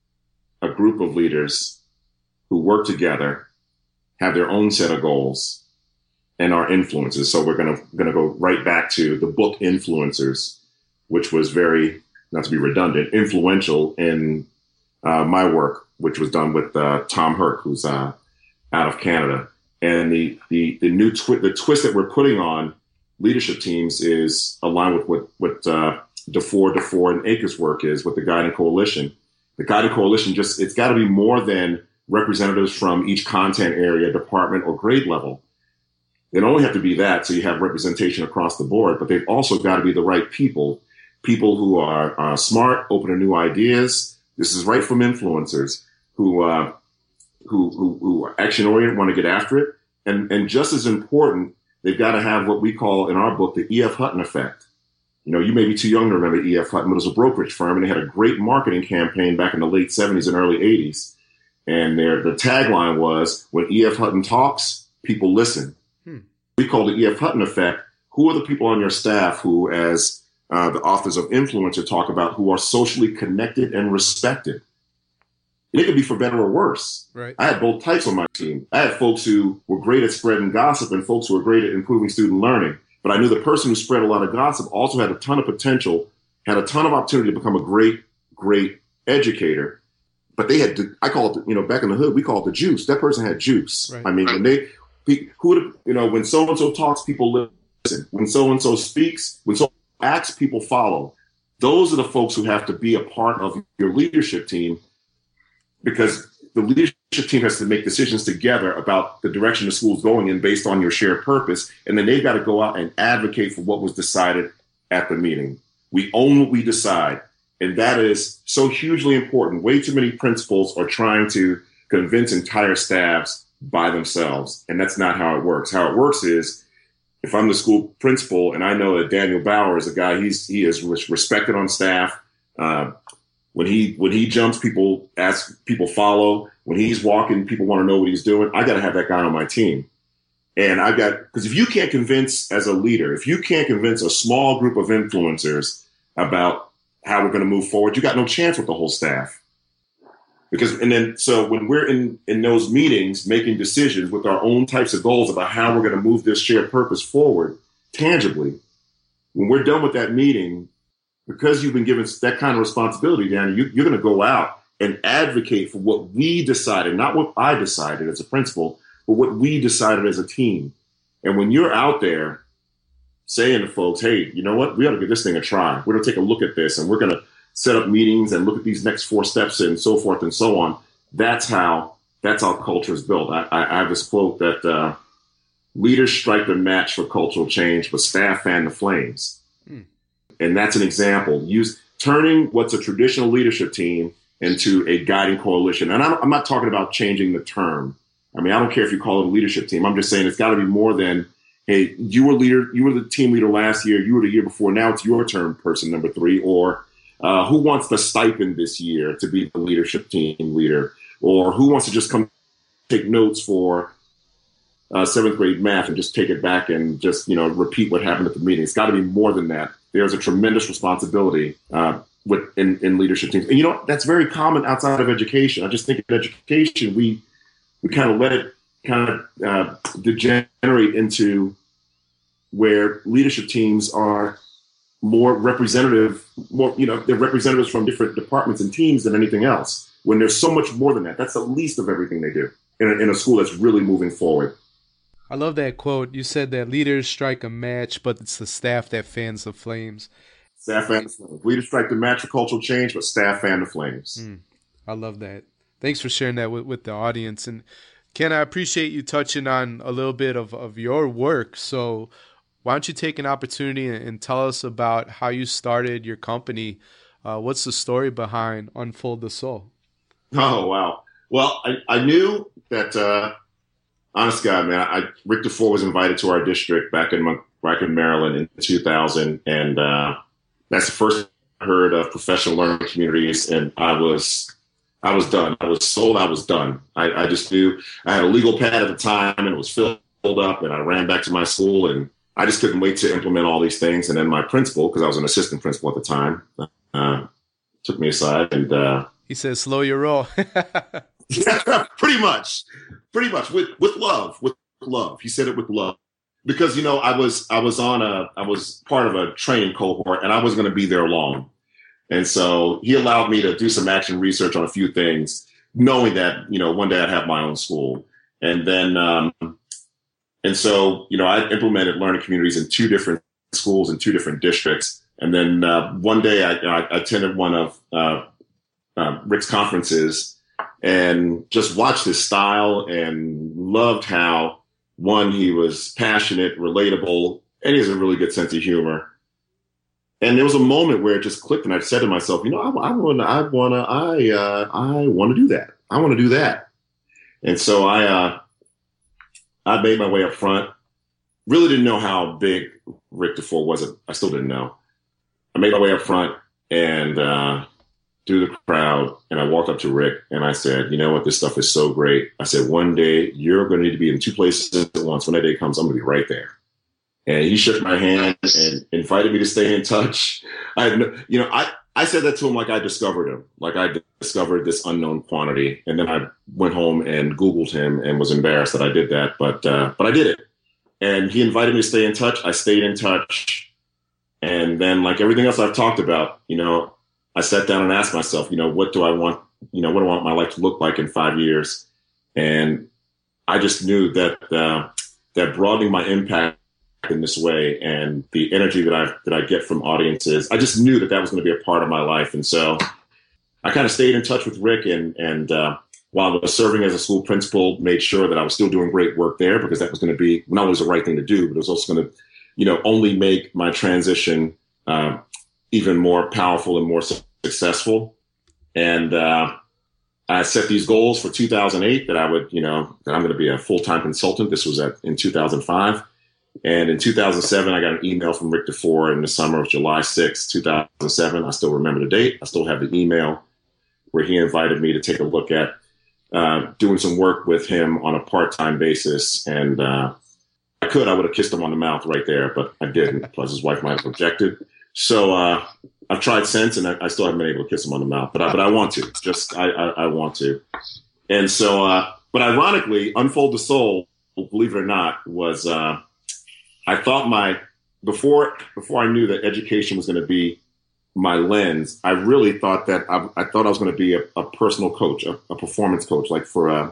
a group of leaders who work together, have their own set of goals, and are influencers. So we're going to going to go right back to the book Influencers, which was very, not to be redundant, influential in uh, my work, which was done with uh, Tom Herc, who's uh, out of Canada. And the the the new twi- the twist that we're putting on leadership teams is aligned with what what uh, DeFore, DeFore, and Akers' work is with the Guiding Coalition. The Guiding Coalition just it's got to be more than representatives from each content area, department, or grade level. They don't only have to be that, so you have representation across the board, but they've also got to be the right people, people who are uh, smart, open to new ideas. This is right from influencers who uh, who, who who are action oriented, want to get after it, and and just as important, they've got to have what we call in our book the E F Hutton effect. You know, you may be too young to remember E F Hutton, but it was a brokerage firm, and they had a great marketing campaign back in the late seventies and early eighties. And their the tagline was, when E F Hutton talks, people listen. Hmm. We call the E F Hutton effect. Who are the people on your staff who, as uh, the authors of Influencer talk about, who are socially connected and respected? And it could be for better or worse. Right. I had both types on my team. I had folks who were great at spreading gossip and folks who were great at improving student learning. But I knew the person who spread a lot of gossip also had a ton of potential, had a ton of opportunity to become a great, great educator. But they had, I call it, you know, back in the hood, we call it the juice. That person had juice. Right. I mean, when they, who, you know, when so-and-so talks, people listen. When so-and-so speaks, when so acts, people follow. Those are the folks who have to be a part of your leadership team, because the leadership team has to make decisions together about the direction the school's going in based on your shared purpose. And then they've got to go out and advocate for what was decided at the meeting. We own what we decide. And that is so hugely important. Way too many principals are trying to convince entire staffs by themselves. And that's not how it works. How it works is, if I'm the school principal and I know that Daniel Bauer is a guy, he's he is respected on staff. Uh, when he when he jumps, people ask, people follow. When he's walking, people want to know what he's doing. I got to have that guy on my team. And I got, because if you can't convince as a leader, if you can't convince a small group of influencers about how we're going to move forward, you got no chance with the whole staff. Because, and then, so when we're in, in those meetings, making decisions with our own types of goals about how we're going to move this shared purpose forward tangibly, when we're done with that meeting, because you've been given that kind of responsibility, Dan, you, you're going to go out and advocate for what we decided, not what I decided as a principal, but what we decided as a team. And when you're out there saying to folks, hey, you know what, we ought to give this thing a try. We're going to take a look at this, and we're going to set up meetings and look at these next four steps and so forth and so on. That's how that's how culture is built. I, I, I have this quote that uh, leaders strike the match for cultural change, but staff fan the flames. Hmm. And that's an example. Use turning what's a traditional leadership team into a guiding coalition. And I'm, I'm not talking about changing the term. I mean, I don't care if you call it a leadership team. I'm just saying it's got to be more than, hey, you were leader, you were the team leader last year, you were the year before, now it's your turn, person number three, or uh, who wants the stipend this year to be the leadership team leader? or who wants to just come take notes for uh, seventh grade math and just take it back and just, you know, repeat what happened at the meeting. It's got to be more than that. There's a tremendous responsibility uh, with in, in leadership teams. And, you know, that's very common outside of education. I just think in education, we, we kind of let it kind of uh, degenerate into where leadership teams are more representative, more, you know, they're representatives from different departments and teams than anything else, when there's so much more than that. That's the least of everything they do in a, in a school that's really moving forward. I love that quote. You said that leaders strike a match, but it's the staff that fans the flames. Staff fan the flames. Leaders strike the match for cultural change, but staff fan the flames. Mm, I love that. Thanks for sharing that with, with the audience. And Ken, I appreciate you touching on a little bit of, of your work. So why don't you take an opportunity and, and tell us about how you started your company? Uh, what's the story behind Unfold the Soul? Oh, wow. Well, I, I knew that, uh, honest God, man, I, Rick DeFore was invited to our district back in back in Maryland in two thousand. And uh, that's the first I heard of professional learning communities. And I was I was done. I was sold. I was done. I, I just knew I had a legal pad at the time and it was filled up. And I ran back to my school and I just couldn't wait to implement all these things. And then my principal, because I was an assistant principal at the time, uh, took me aside and uh, he says, slow your roll. pretty much, pretty much with, with love, with love. He said it with love because, you know, I was, I was on a, I was part of a training cohort and I wasn't going to be there long. And so he allowed me to do some action research on a few things, knowing that, you know, one day I'd have my own school. And then, um, and so, you know, I implemented learning communities in two different schools in two different districts. And then uh, one day I, I attended one of uh, uh, Rick's conferences and just watched his style and loved how, one, he was passionate, relatable, and he has a really good sense of humor. And there was a moment where it just clicked, and I said to myself, you know, I want to, I want to, I, uh, I want to do that. I want to do that. And so I, uh, I made my way up front. Really didn't know how big Rick DeFore was. I still didn't know. I made my way up front and uh, through the crowd, and I walked up to Rick and I said, you know what, this stuff is so great. I said, one day you're going to need to be in two places at once. When that day comes, I'm going to be right there. And he shook my hand and invited me to stay in touch. I had no, you know, I, I said that to him like I discovered him, like I discovered this unknown quantity. And then I went home and Googled him and was embarrassed that I did that. But, uh, but I did it. And he invited me to stay in touch. I stayed in touch. And then, like everything else I've talked about, you know, I sat down and asked myself, you know, what do I want, you know, what do I want my life to look like in five years? And I just knew that, uh, that broadening my impact in this way and the energy that I that I get from audiences, I just knew that that was going to be a part of my life. And so I kind of stayed in touch with Rick and and uh, while I was serving as a school principal, made sure that I was still doing great work there because that was going to be not only the right thing to do, but it was also going to, you know, only make my transition uh, even more powerful and more su- successful. And uh, I set these goals for two thousand eight that I would, you know, that I'm going to be a full-time consultant. This was at, in two thousand five. And in two thousand seven, I got an email from Rick DeFore in the summer of July sixth, two thousand seven. I still remember the date. I still have the email where he invited me to take a look at uh, doing some work with him on a part-time basis. And uh, I could, I would have kissed him on the mouth right there, but I didn't. Plus his wife might have objected. So uh, I've tried since, and I, I still haven't been able to kiss him on the mouth, but I, but I want to. Just I, I, I want to. And so, uh, but ironically, Unfold the Soul, believe it or not, was uh, I thought my before before I knew that education was going to be my lens. I really thought that I, I thought I was going to be a, a personal coach, a, a performance coach, like for a,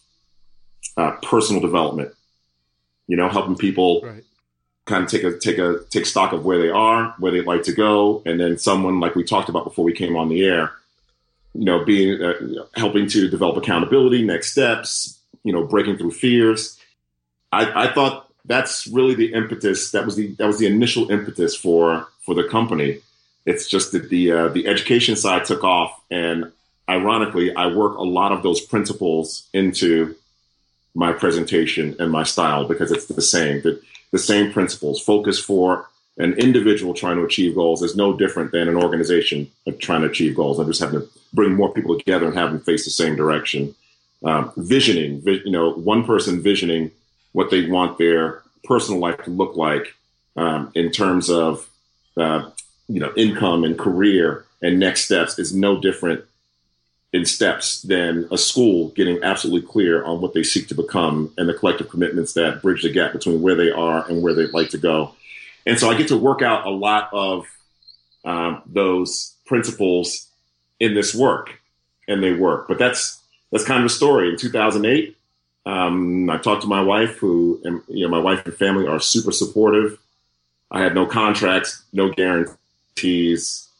a personal development. You know, helping people right. kind of take a take a take stock of where they are, where they'd like to go, and then someone like we talked about before we came on the air. You know, being uh, helping to develop accountability, next steps. You know, breaking through fears. I, I thought. That's really the impetus. That was the that was the initial impetus for for the company. It's just that the uh, the education side took off, and ironically, I work a lot of those principles into my presentation and my style because it's the same the, the same principles. Focus for an individual trying to achieve goals is no different than an organization trying to achieve goals. I'm just having to bring more people together and have them face the same direction. Um, visioning, vi- you know, one person visioning what they want their personal life to look like um, in terms of, uh, you know, income and career and next steps is no different in steps than a school getting absolutely clear on what they seek to become and the collective commitments that bridge the gap between where they are and where they'd like to go. And so I get to work out a lot of um, those principles in this work, and they work. But that's that's kind of a story. In two thousand eight, um, I talked to my wife, who, and, you know, my wife and family are super supportive. I had no contracts, no guarantees.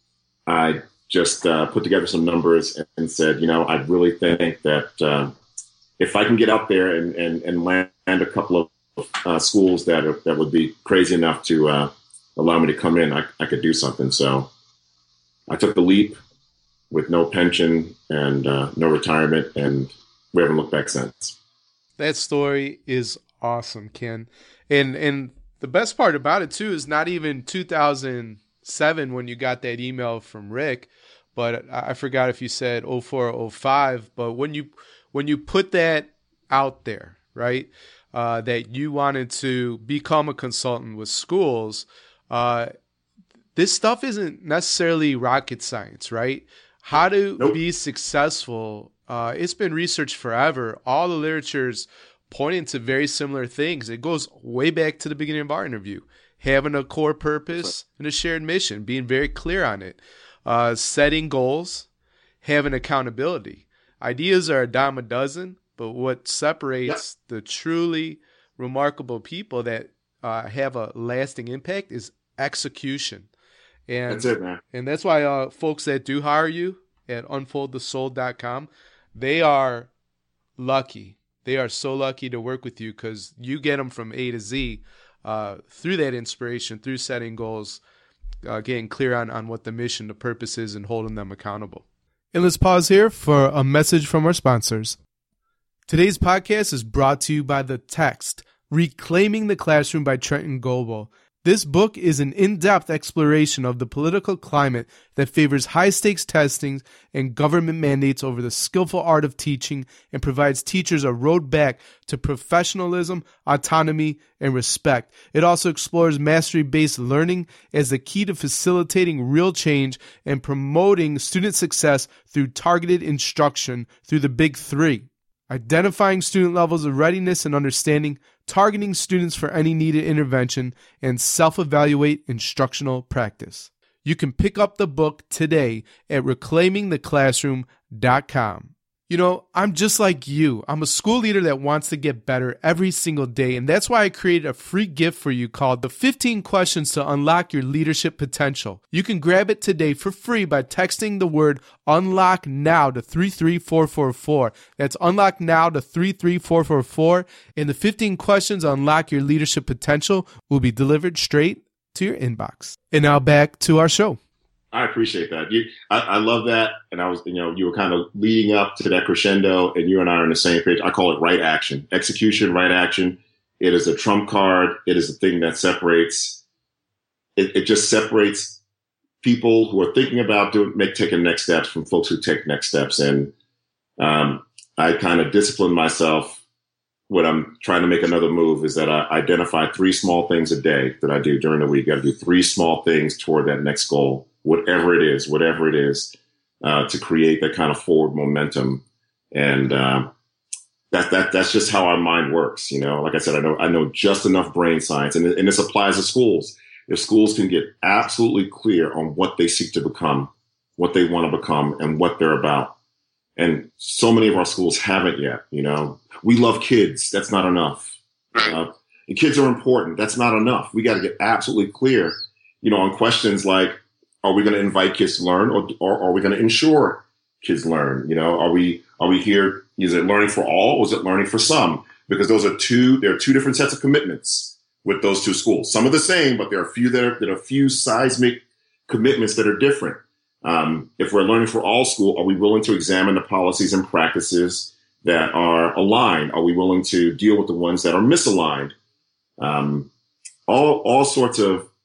I just uh, put together some numbers and said, you know, I really think that uh, if I can get out there and, and, and land a couple of uh, schools that are, that would be crazy enough to uh, allow me to come in, I, I could do something. So I took the leap with no pension and uh, no retirement, and we haven't looked back since. That story is awesome, Ken. And and the best part about it, too, is not even two thousand seven when you got that email from Rick, but I forgot if you said oh four, oh five, but when you when you put that out there, right, uh, that you wanted to become a consultant with schools, uh, this stuff isn't necessarily rocket science, right? How to nope. be successful, uh, it's been researched forever. All the literature's pointing to very similar things. It goes way back to the beginning of our interview. Having a core purpose and a shared mission, being very clear on it, uh, setting goals, having accountability. Ideas are a dime a dozen, but what separates yep. the truly remarkable people that uh, have a lasting impact is execution. And that's it, man. And that's why uh, folks that do hire you at unfold the soul dot com, they are lucky. They are so lucky to work with you because you get them from A to Z uh, through that inspiration, through setting goals, uh, getting clear on, on what the mission, the purpose is, and holding them accountable. And let's pause here for a message from our sponsors. Today's podcast is brought to you by The Text, Reclaiming the Classroom by Trenton Goebel. This book is an in-depth exploration of the political climate that favors high-stakes testing and government mandates over the skillful art of teaching and provides teachers a road back to professionalism, autonomy, and respect. It also explores mastery-based learning as the key to facilitating real change and promoting student success through targeted instruction through the Big Three: identifying student levels of readiness and understanding, targeting students for any needed intervention, and self-evaluate instructional practice. You can pick up the book today at reclaiming the classroom dot com. You know, I'm just like you. I'm a school leader that wants to get better every single day, and that's why I created a free gift for you called the fifteen Questions to Unlock Your Leadership Potential. You can grab it today for free by texting the word UNLOCK NOW to three three four four four. That's UNLOCK NOW to three three four four four, and the fifteen Questions to Unlock Your Leadership Potential will be delivered straight to your inbox. And now back to our show. I appreciate that. You, I, I love that. And I was, you know, you were kind of leading up to that crescendo, and you and I are on the same page. I call it right action, execution, right action. It is a trump card. It is a thing that separates. It, it just separates people who are thinking about doing, make taking next steps from folks who take next steps. And um, I kind of discipline myself when I'm trying to make another move is that I identify three small things a day that I do during the week. I got to do three small things toward that next goal. Whatever it is, whatever it is, uh, to create that kind of forward momentum. And, uh, that, that, that's just how our mind works. You know, like I said, I know, I know just enough brain science, and, and this applies to schools. If schools can get absolutely clear on what they seek to become, what they want to become, and what they're about. And so many of our schools haven't yet, you know, we love kids. That's not enough. Uh, and kids are important. That's not enough. We got to get absolutely clear, you know, on questions like, are we going to invite kids to learn, or, or are we going to ensure kids learn? You know, are we are we here? Is it learning for all, or is it learning for some? Because those are two. There are two different sets of commitments with those two schools. Some are the same, but there are a few that are there are a few seismic commitments that are different. Um, if we're learning for all school, are we willing to examine the policies and practices that are aligned? Are we willing to deal with the ones that are misaligned? Um, all all sorts of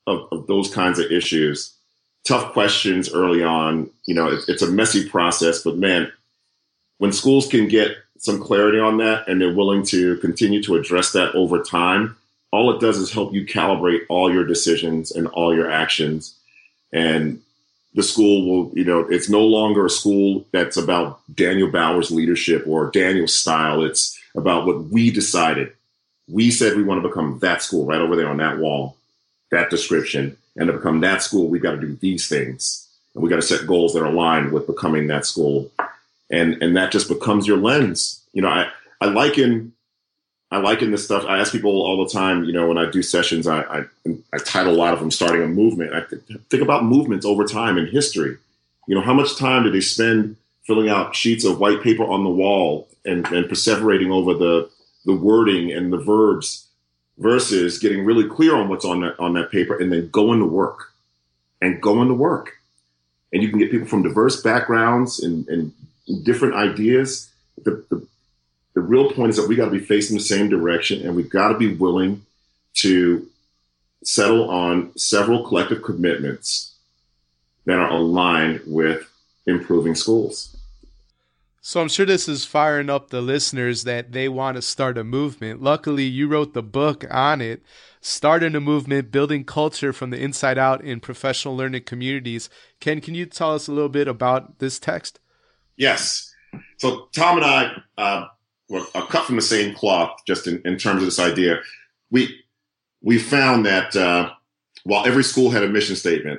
of, of those kinds of issues, tough questions early on, you know, it, it's a messy process, but man, when schools can get some clarity on that and they're willing to continue to address that over time, all it does is help you calibrate all your decisions and all your actions. And the school will, you know, it's no longer a school that's about Daniel Bauer's leadership or Daniel's style. It's about what we decided. We said we want to become that school right over there on that wall, that description. And to become that school, we got to do these things. And we got to set goals that are aligned with becoming that school. And and that just becomes your lens. You know, I, I liken I liken this stuff. I ask people all the time, you know, when I do sessions, I I, I title a lot of them Starting a Movement. I th- think about movements over time in history. You know, how much time did they spend filling out sheets of white paper on the wall and, and perseverating over the the wording and the verbs versus getting really clear on what's on that on that paper and then going to work and going to work. And you can get people from diverse backgrounds and, and different ideas. The, the the real point is that we got to be facing the same direction, and we've got to be willing to settle on several collective commitments that are aligned with improving schools. So I'm sure this is firing up the listeners that they want to start a movement. Luckily, you wrote the book on it, Starting a Movement, Building Culture from the Inside Out in Professional Learning Communities. Ken, can you tell us a little bit about this text? Yes. So Tom and I uh, were cut from the same cloth just in, in terms of this idea. We we found that uh, while every school had a mission statement,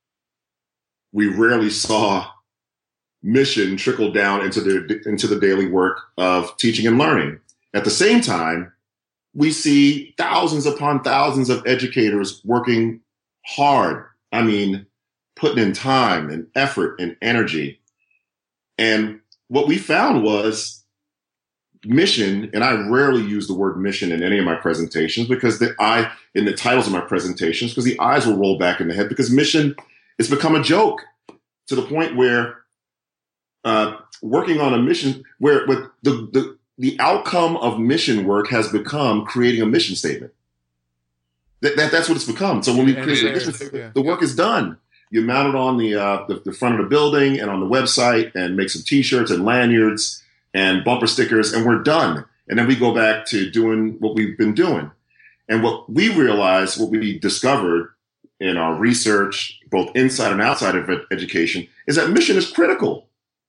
we rarely saw mission trickle down into the into the daily work of teaching and learning. At the same time, we see thousands upon thousands of educators working hard. I mean, putting in time and effort and energy. And what we found was mission, and I rarely use the word mission in any of my presentations because the I, in the titles of my presentations, because the eyes will roll back in the head because mission has become a joke to the point where uh, working on a mission, where with the, the, the outcome of mission work has become creating a mission statement. That, that That's what it's become. So when we create a mission statement, yeah. the work is done. You mount it on the, uh, the the front of the building and on the website and make some T-shirts and lanyards and bumper stickers, and we're done. And then we go back to doing what we've been doing. And what we realized, what we discovered in our research, both inside and outside of education, is that mission is critical.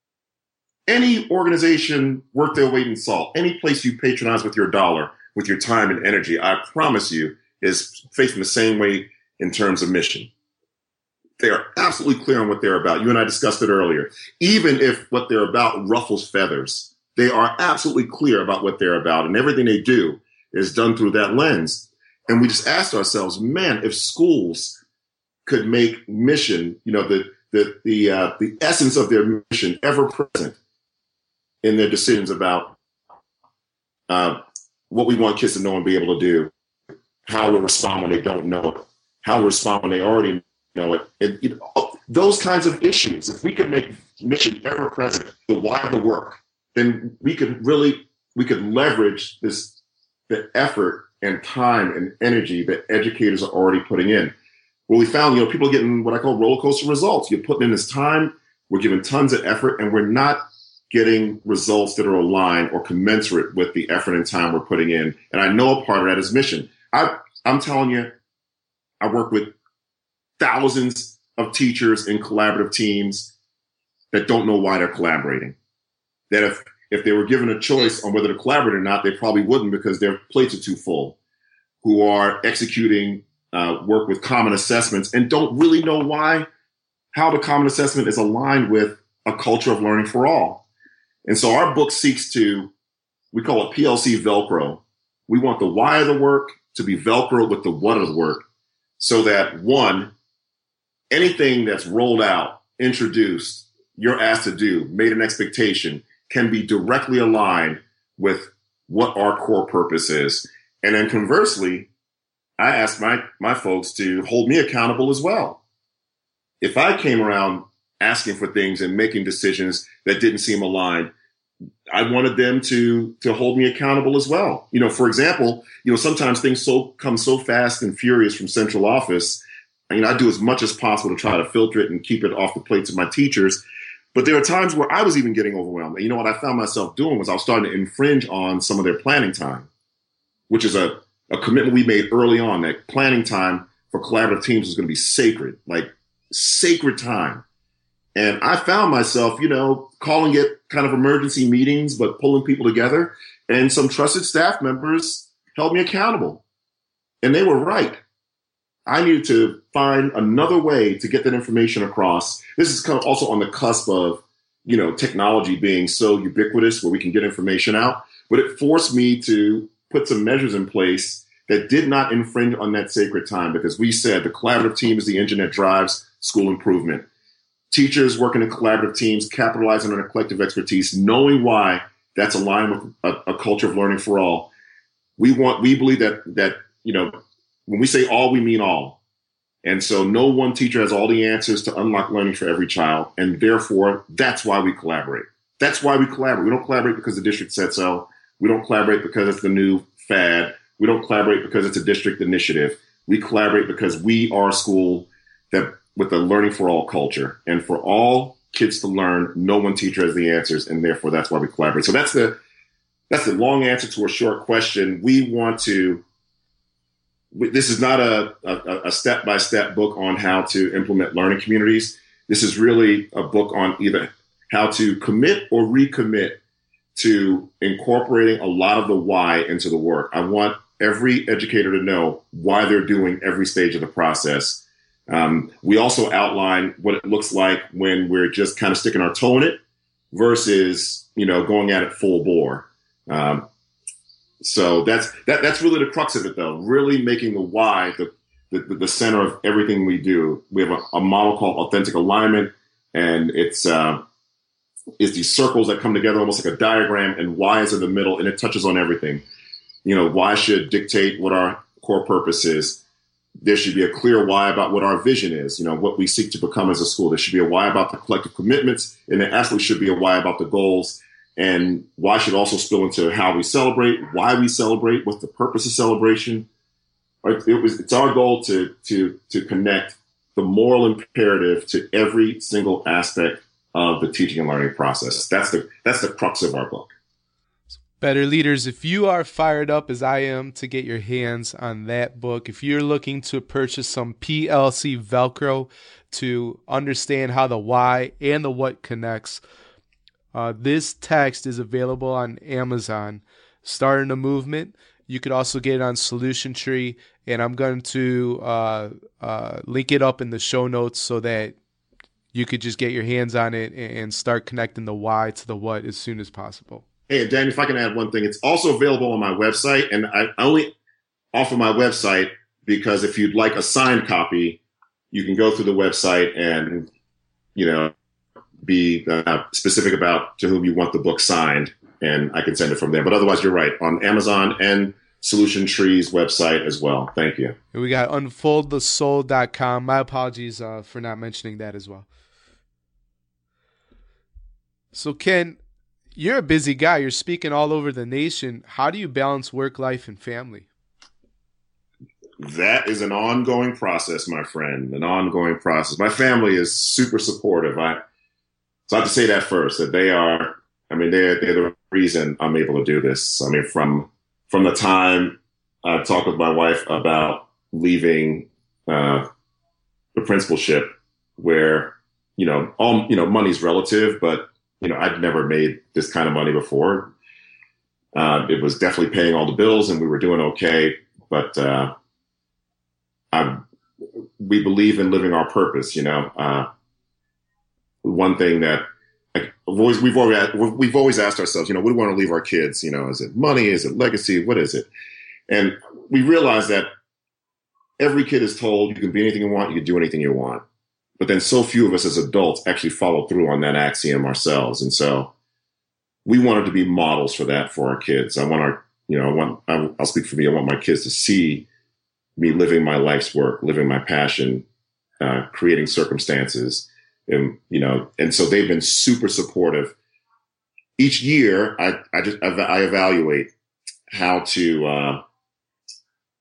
Any organization worth their weight in salt, any place you patronize with your dollar, with your time and energy, I promise you, is facing the same way in terms of mission. They are absolutely clear on what they're about. You and I discussed it earlier. Even if what they're about ruffles feathers, they are absolutely clear about what they're about, and everything they do is done through that lens. And we just asked ourselves, man, if schools could make mission, you know, the the the uh, the essence of their mission ever present in their decisions about uh, what we want kids to know and be able to do, how we respond when they don't know it, how we respond when they already know know it, and, you know, those kinds of issues. If we could make mission ever present, the why of the work, then we could really, we could leverage this, the effort and time and energy that educators are already putting in. Well, we found, you know, people are getting what I call roller coaster results. You're putting in this time, we're giving tons of effort, and we're not getting results that are aligned or commensurate with the effort and time we're putting in. And I know a part of that is mission. I, I'm telling you, I work with thousands of teachers in collaborative teams that don't know why they're collaborating. That if, if they were given a choice on whether to collaborate or not, they probably wouldn't because their plates are too full. Who are executing uh, work with common assessments and don't really know why, how the common assessment is aligned with a culture of learning for all. And so our book seeks to, we call it P L C Velcro. We want the why of the work to be Velcro with the what of the work so that, one, anything that's rolled out, introduced, you're asked to do, made an expectation, can be directly aligned with what our core purpose is. And then conversely, I ask my, my folks to hold me accountable as well. If I came around asking for things and making decisions that didn't seem aligned, I wanted them to, to hold me accountable as well. You know, for example, you know, sometimes things so come so fast and furious from central office you know, I do as much as possible to try to filter it and keep it off the plates of my teachers. But there are times where I was even getting overwhelmed. And you know what I found myself doing was I was starting to infringe on some of their planning time, which is a, a commitment we made early on, that planning time for collaborative teams was going to be sacred, like sacred time. And I found myself, you know, calling it kind of emergency meetings, but pulling people together. And some trusted staff members held me accountable. And they were right. I needed to find another way to get that information across. This is kind of also on the cusp of, you know, technology being so ubiquitous where we can get information out. But it forced me to put some measures in place that did not infringe on that sacred time, because we said the collaborative team is the engine that drives school improvement. Teachers working in collaborative teams, capitalizing on their collective expertise, knowing why that's aligned with a, a culture of learning for all. We want, we believe that, that, you know, when we say all, we mean all. And so no one teacher has all the answers to unlock learning for every child. And therefore, that's why we collaborate. That's why we collaborate. We don't collaborate because the district said so. We don't collaborate because it's the new fad. We don't collaborate because it's a district initiative. We collaborate because we are a school that with a learning for all culture. And for all kids to learn, no one teacher has the answers. And therefore, that's why we collaborate. So that's the that's the long answer to a short question. We want to This is not a, a, a step-by-step book on how to implement learning communities. This is really a book on either how to commit or recommit to incorporating a lot of the why into the work. I want every educator to know why they're doing every stage of the process. Um, we also outline what it looks like when we're just kind of sticking our toe in it versus, you know, going at it full bore. Um, So that's that. That's really the crux of it, though. Really making the why the the, the center of everything we do. We have a, a model called authentic alignment, and it's uh, it's these circles that come together almost like a diagram, and why is in the middle, and it touches on everything. You know, why should dictate what our core purpose is. There should be a clear why about what our vision is. You know, what we seek to become as a school. There should be a why about the collective commitments, and there absolutely should be a why about the goals. And why should also spill into how we celebrate, why we celebrate, what's the purpose of celebration. Right? It was, it's our goal to, to, to connect the moral imperative to every single aspect of the teaching and learning process. That's the, that's the crux of our book. Better Leaders, if you are fired up as I am to get your hands on that book, if you're looking to purchase some P L C Velcro to understand how the why and the what connects, Uh, this text is available on Amazon. Starting a Movement. You could also get it on Solution Tree, and I'm going to uh, uh, link it up in the show notes so that you could just get your hands on it and start connecting the why to the what as soon as possible. Hey, Dan, if I can add one thing, it's also available on my website, and I only offer my website because if you'd like a signed copy, you can go through the website and, you know, be uh, specific about to whom you want the book signed, and I can send it from there. But otherwise, you're right, on Amazon and Solution Tree's website as well. Thank you. And we got unfold the soul dot com. My apologies uh, for not mentioning that as well. So, Ken, you're a busy guy. You're speaking all over the nation. How do you balance work, life, and family? That is an ongoing process, my friend, an ongoing process. My family is super supportive. I So I have to say that first, that they are, I mean, they're, they're the reason I'm able to do this. I mean, from, from the time I talked with my wife about leaving, uh, the principalship where, you know, all, you know, money's relative, but, you know, I'd never made this kind of money before. Uh, it was definitely paying all the bills and we were doing okay. But, uh, I, we believe in living our purpose, you know, uh, one thing that I've always, we've always, we've always asked ourselves, you know, what do we want to leave our kids? You know, is it money? Is it legacy? What is it? And we realize that every kid is told you can be anything you want. You can do anything you want. But then so few of us as adults actually follow through on that axiom ourselves. And so we wanted to be models for that for our kids. I want our, you know, I want, I'll speak for me. I want my kids to see me living my life's work, living my passion, uh, creating circumstances. And, you know, and so they've been super supportive. Each year, I, I just, I evaluate how to, uh,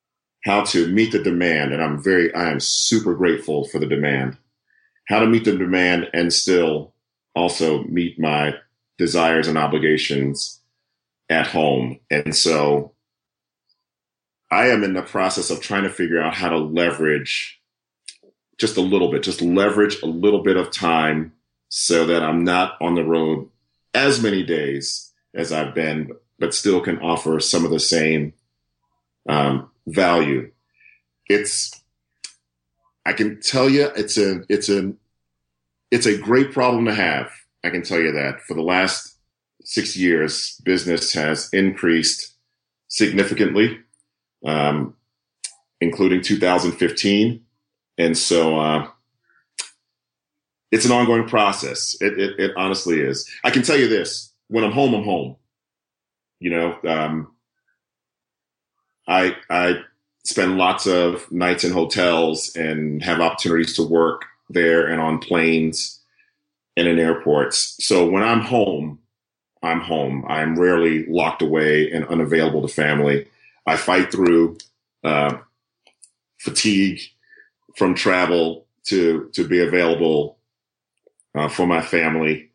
how to meet the demand. And I'm very, I am super grateful for the demand, how to meet the demand and still also meet my desires and obligations at home. And so I am in the process of trying to figure out how to leverage just a little bit, just leverage a little bit of time so that I'm not on the road as many days as I've been, but still can offer some of the same um, value. It's, I can tell you, it's a, it's a, it's a great problem to have. I can tell you that for the last six years, business has increased significantly, um, including two thousand fifteen. And so, uh, it's an ongoing process. It, it, it honestly is. I can tell you this, when I'm home, I'm home. You know, um, I, I spend lots of nights in hotels and have opportunities to work there and on planes and in airports. So when I'm home, I'm home. I'm rarely locked away and unavailable to family. I fight through uh, fatigue from travel to to be available uh, for my family.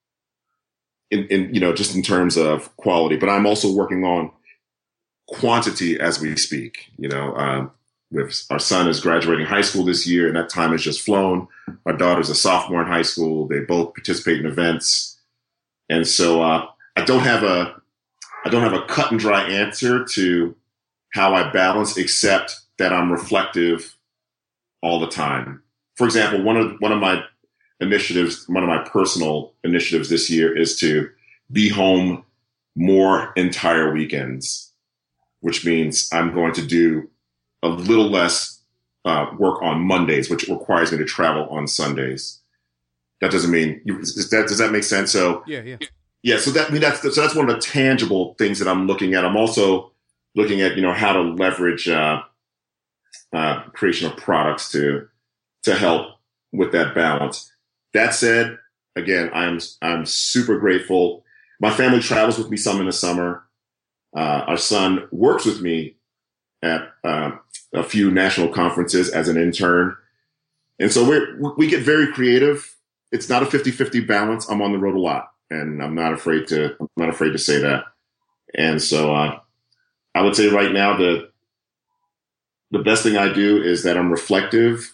In, in you know, just in terms of quality, but I'm also working on quantity as we speak. You know, um, with our son is graduating high school this year, and that time has just flown. Our daughter's a sophomore in high school. They both participate in events, and so uh, I don't have a I don't have a cut and dry answer to how I balance, except that I'm reflective all the time. For example, one of one of my initiatives, one of my personal initiatives this year is to be home more entire weekends, which means I'm going to do a little less uh, work on Mondays, which requires me to travel on Sundays. That doesn't mean, does that, does that make sense? So Yeah, yeah. yeah, so that I mean that's so that's one of the tangible things that I'm looking at. I'm also looking at, you know, how to leverage uh, uh, creation of products to to help with that balance. That said, again, I'm I'm super grateful. My family travels with me some in the summer. Uh, our son works with me at uh, a few national conferences as an intern. And so we we get very creative. It's not a fifty-fifty balance. I'm on the road a lot, and I'm not afraid to I'm not afraid to say that. And so uh, I would say right now the the best thing I do is that I'm reflective.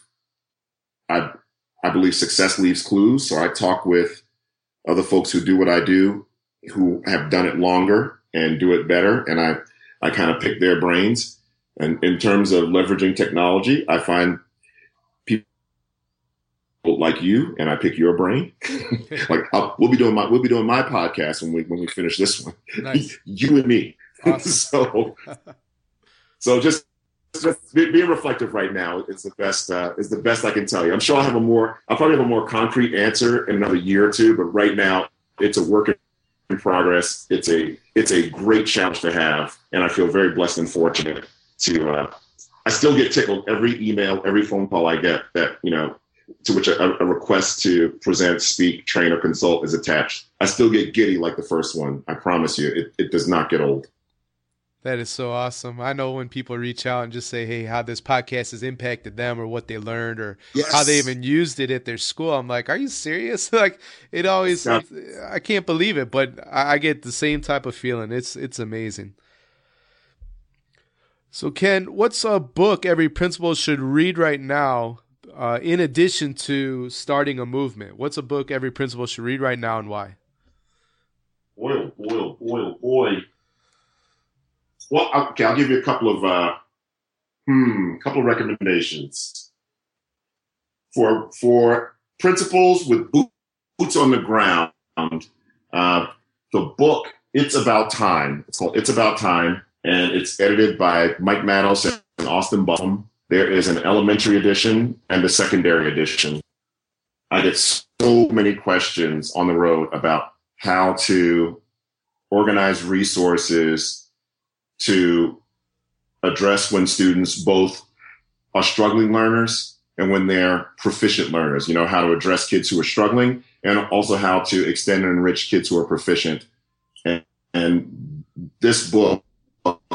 I I believe success leaves clues. So I talk with other folks who do what I do, who have done it longer and do it better. And I, I kind of pick their brains. And in terms of leveraging technology, I find people like you, and I pick your brain. Like I'll, we'll be doing my, we'll be doing my podcast when we, when we finish this one. Nice. You and me. Awesome. so, so just, Just being reflective right now is the best. Uh, is the best I can tell you. I'm sure I'll have a more. I'll probably have a more concrete answer in another year or two. But right now, it's a work in progress. It's a. It's a great challenge to have, and I feel very blessed and fortunate to. Uh, I still get tickled every email, every phone call I get that you know, to which a, a request to present, speak, train, or consult is attached. I still get giddy like the first one. I promise you, it, it does not get old. That is so awesome. I know when people reach out and just say, hey, how this podcast has impacted them or what they learned or Yes. how they even used it at their school. I'm like, are you serious? Like it always, Yeah. I can't believe it, but I get the same type of feeling. It's, it's amazing. So Ken, what's a book every principal should read right now uh, in addition to starting a movement? What's a book every principal should read right now and why? Boy, oh boy, oh boy, oh boy. Well, okay, I'll give you a couple of uh, hmm, couple of recommendations for for principals with boots on the ground. Uh, the book "It's About Time." It's called "It's About Time," and it's edited by Mike Manos and Austin Bum. There is an elementary edition and a secondary edition. I get so many questions on the road about how to organize resources to address when students both are struggling learners and when they're proficient learners, you know, how to address kids who are struggling and also how to extend and enrich kids who are proficient. And, and this book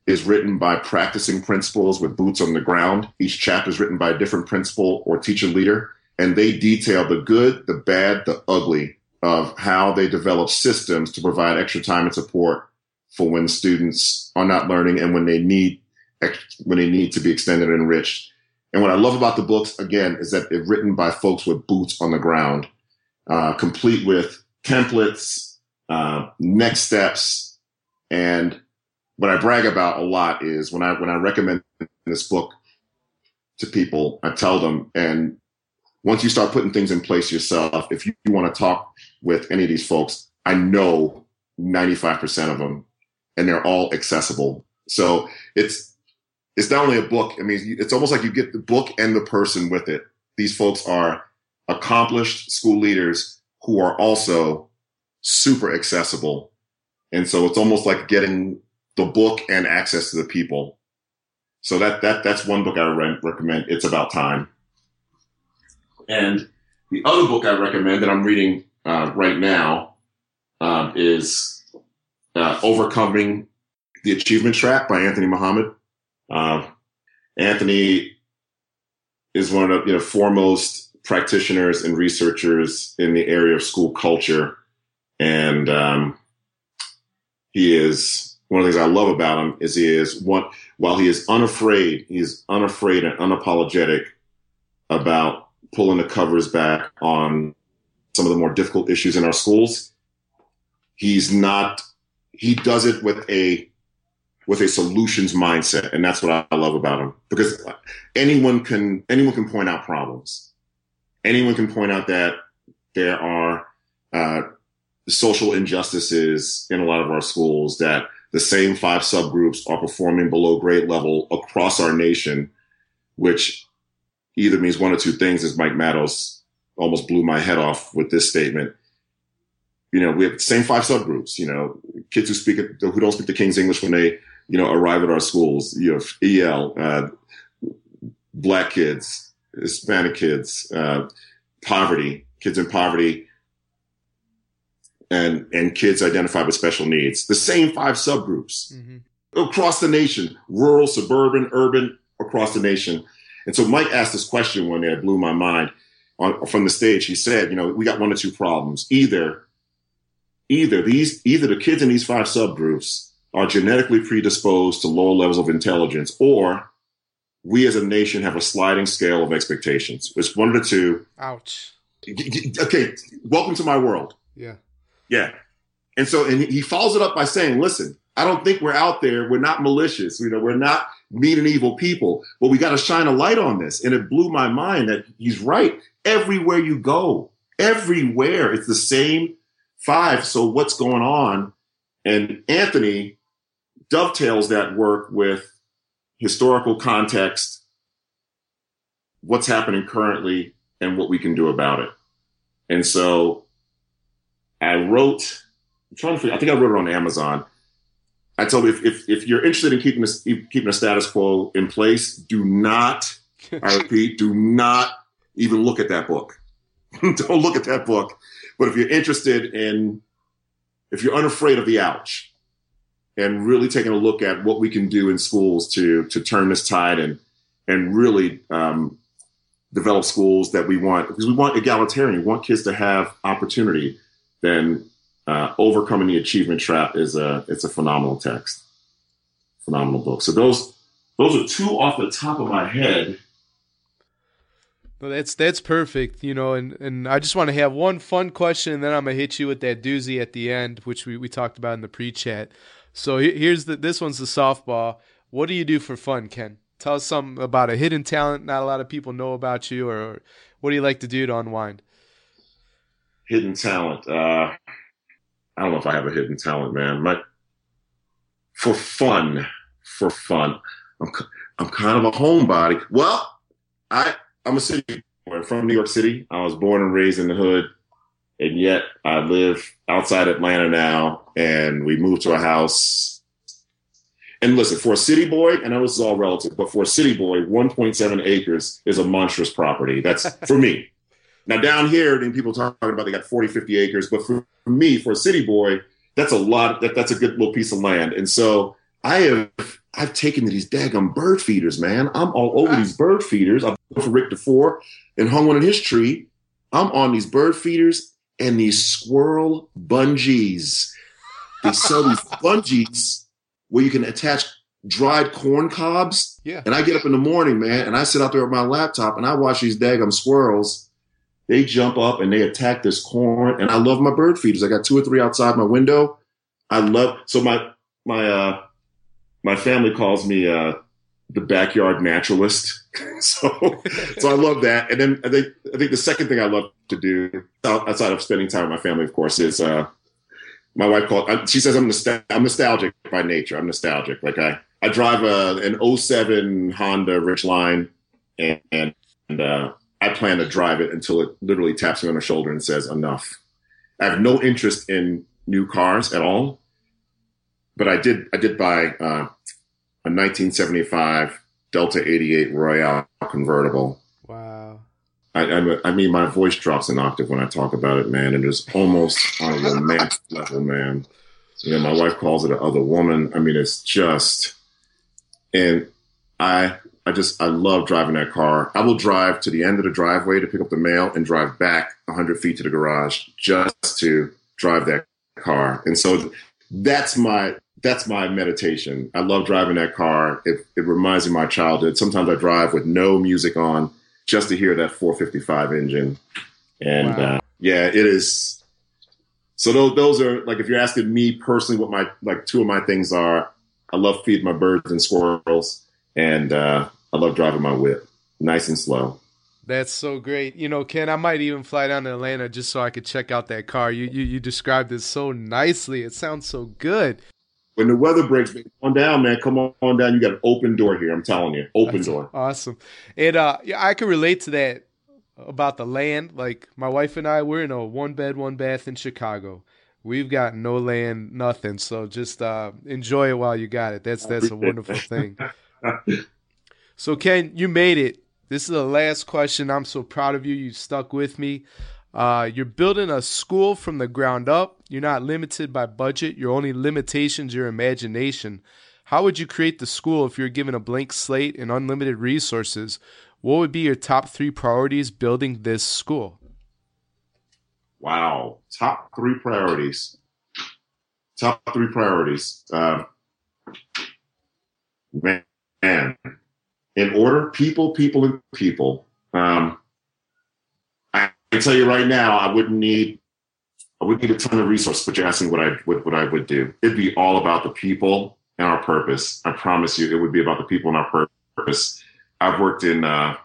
is written by practicing principals with boots on the ground. Each chapter is written by a different principal or teaching leader, and they detail the good, the bad, the ugly of how they develop systems to provide extra time and support for when students are not learning and when they need when they need to be extended and enriched. And what I love about the books, again, is that they're written by folks with boots on the ground, uh, complete with templates, uh, next steps. And what I brag about a lot is when I when I recommend this book to people, I tell them, and once you start putting things in place yourself, if you, you want to talk with any of these folks, I know ninety-five percent of them, and they're all accessible. So it's it's not only a book. I mean, it's almost like you get the book and the person with it. These folks are accomplished school leaders who are also super accessible. And so it's almost like getting the book and access to the people. So that that that's one book I re- recommend. It's About Time. And the other book I recommend that I'm reading uh, right now uh, is uh, Overcoming the Achievement Trap by Anthony Muhammad. Uh, Anthony is one of the you know, foremost practitioners and researchers in the area of school culture. And um, he is, one of the things I love about him is he is one, while he is unafraid, he's unafraid and unapologetic about pulling the covers back on some of the more difficult issues in our schools. He's not, he does it with a, with a solutions mindset. And that's what I love about him, because anyone can, anyone can point out problems. Anyone can point out that there are, uh, social injustices in a lot of our schools, that the same five subgroups are performing below grade level across our nation, which either means one or two things, as Mike Matos almost blew my head off with this statement. You know, we have the same five subgroups, you know, kids who speak, who don't speak the King's English when they, you know, arrive at our schools. You have E L, uh, Black kids, Hispanic kids, uh, poverty, kids in poverty, and, and kids identified with special needs. The same five subgroups mm-hmm. across the nation, rural, suburban, urban, across the nation. And so Mike asked this question one day, it blew my mind. On, from the stage, he said, you know, we got one or two problems. Either, either these, either the kids in these five subgroups are genetically predisposed to lower levels of intelligence, or we as a nation have a sliding scale of expectations. It's one of the two. Ouch. Okay, welcome to my world. Yeah. Yeah. And so, and he follows it up by saying, listen, I don't think we're out there. We're not malicious. You know, we're not mean and evil people, but we got to shine a light on this. And it blew my mind that he's right. Everywhere you go, everywhere, it's the same five. So what's going on? And Anthony dovetails that work with historical context, what's happening currently, and what we can do about it. And so I wrote, I'm trying to figure, I think I wrote it on Amazon. I told you, if, if, if you're interested in keeping this, keeping a status quo in place, do not, I repeat, do not even look at that book. Don't look at that book. But if you're interested in, if you're unafraid of the ouch and really taking a look at what we can do in schools to, to turn this tide and, and really um, develop schools that we want, because we want egalitarian, we want kids to have opportunity, then uh, Overcoming the Achievement Trap is a, it's a phenomenal text, phenomenal book. So those, those are two off the top of my head. Well, that's that's perfect, you know, and, and I just want to have one fun question, and then I'm going to hit you with that doozy at the end, which we, we talked about in the pre-chat. So here's the this one's the softball. What do you do for fun, Ken? Tell us something about a hidden talent not a lot of people know about you, or, or what do you like to do to unwind? Hidden talent. Uh, I don't know if I have a hidden talent, man. My, for fun, for fun, I'm I'm kind of a homebody. Well, I. I'm a city boy. I'm from New York City. I was born and raised in the hood, and yet I live outside Atlanta now, and we moved to a house. And listen, for a city boy, I know this is all relative, but for a city boy, one point seven acres is a monstrous property. That's for me. Now down here, then people talking about they got forty, fifty acres, but for, for me, for a city boy, that's a lot. That, that's a good little piece of land. And so I have, I've taken to these daggum bird feeders, man. I'm all over these bird feeders. I've gone for Rick DeFore and hung one in his tree. I'm on these bird feeders and these squirrel bungees. They sell these bungees where you can attach dried corn cobs. Yeah. And I get up in the morning, man, and I sit out there with my laptop and I watch these daggum squirrels. They jump up and they attack this corn. And I love my bird feeders. I got two or three outside my window. I love, so my, my, uh, my family calls me, uh, the backyard naturalist. so, so I love that. And then I think, I think the second thing I love to do outside of spending time with my family, of course, is, uh, my wife called, she says I'm, nostal- I'm nostalgic by nature. I'm nostalgic. Like I, I drive a, an oh seven Honda Ridgeline and, and, and uh, I plan to drive it until it literally taps me on the shoulder and says enough. I have no interest in new cars at all, but I did, I did buy uh, a nineteen seventy-five Delta eighty-eight Royale convertible. Wow. I, I, I mean, my voice drops an octave when I talk about it, man. It is almost on a romantic level, man. You know, my wife calls it a other woman. I mean, it's just, and I, I just, I love driving that car. I will drive to the end of the driveway to pick up the mail and drive back one hundred feet to the garage just to drive that car. And so that's my, that's my meditation. I love driving that car. It, it reminds me of my childhood. Sometimes I drive with no music on just to hear that four fifty-five engine. And wow. uh, yeah, it is. So those, those are like, if you're asking me personally, what my, like two of my things are, I love feeding my birds and squirrels, and uh, I love driving my whip nice and slow. That's so great. You know, Ken, I might even fly down to Atlanta just so I could check out that car. You you, you described it so nicely. It sounds so good. When the weather breaks, man, come on down, man. Come on down. You got an open door here. I'm telling you. Open That's door. Awesome. And uh, yeah, I can relate to that about the land. Like my wife and I, we're in a one bed, one bath in Chicago. We've got no land, nothing. So just uh, enjoy it while you got it. That's that's a wonderful thing. So Ken, you made it. This is the last question. I'm so proud of you. You stuck with me. Uh, you're building a school from the ground up. You're not limited by budget. Your only limitations, your imagination. How would you create the school if you're given a blank slate and unlimited resources? What would be your top three priorities building this school? Wow. Top three priorities. Top three priorities. Uh, man, in order, people, people, and people. Um, I can tell you right now, I wouldn't need, I wouldn't need a ton of resources, but you're asking what I what, what I would do. It'd be all about the people and our purpose. I promise you, it would be about the people and our purpose. I've worked in, uh,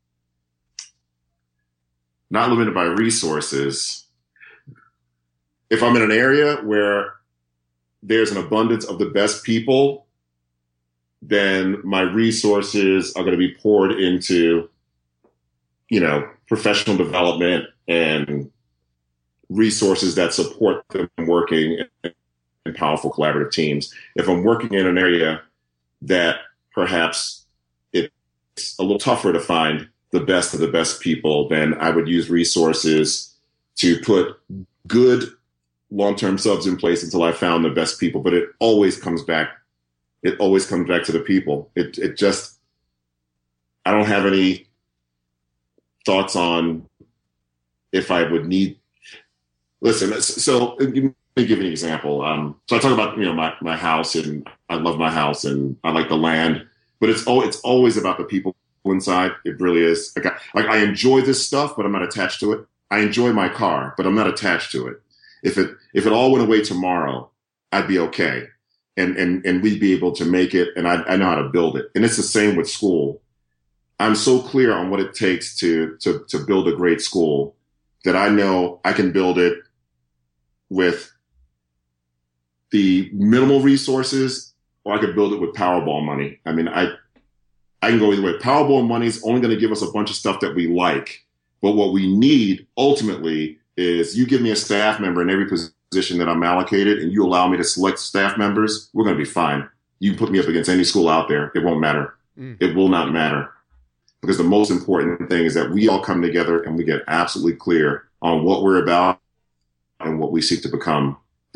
not limited by resources. If I'm in an area where there's an abundance of the best people, then my resources are going to be poured into, you know, professional development and resources that support them working in powerful collaborative teams. If I'm working in an area that perhaps it's a little tougher to find the best of the best people, then I would use resources to put good long-term subs in place until I found the best people. But it always comes back. It always comes back to the people. It it just, I don't have any thoughts on if I would need, listen, so let me give you an example. Um, so I talk about, you know, my, my house, and I love my house and I like the land, but it's oh, it's always about the people inside. It really is. Like I, like I enjoy this stuff, but I'm not attached to it. I enjoy my car, but I'm not attached to it. If it, if it all went away tomorrow, I'd be okay. And, and, and we'd be able to make it. And I, I know how to build it. And it's the same with school. I'm so clear on what it takes to, to, to build a great school that I know I can build it with the minimal resources, or I could build it with Powerball money. I mean, I, I can go either way. Powerball money is only going to give us a bunch of stuff that we like. But what we need ultimately is you give me a staff member in every position that I'm allocated, and you allow me to select staff members, we're going to be fine. You can put me up against any school out there. It won't matter. Mm. It will not matter. Because the most important thing is that we all come together and we get absolutely clear on what we're about and what we seek to become.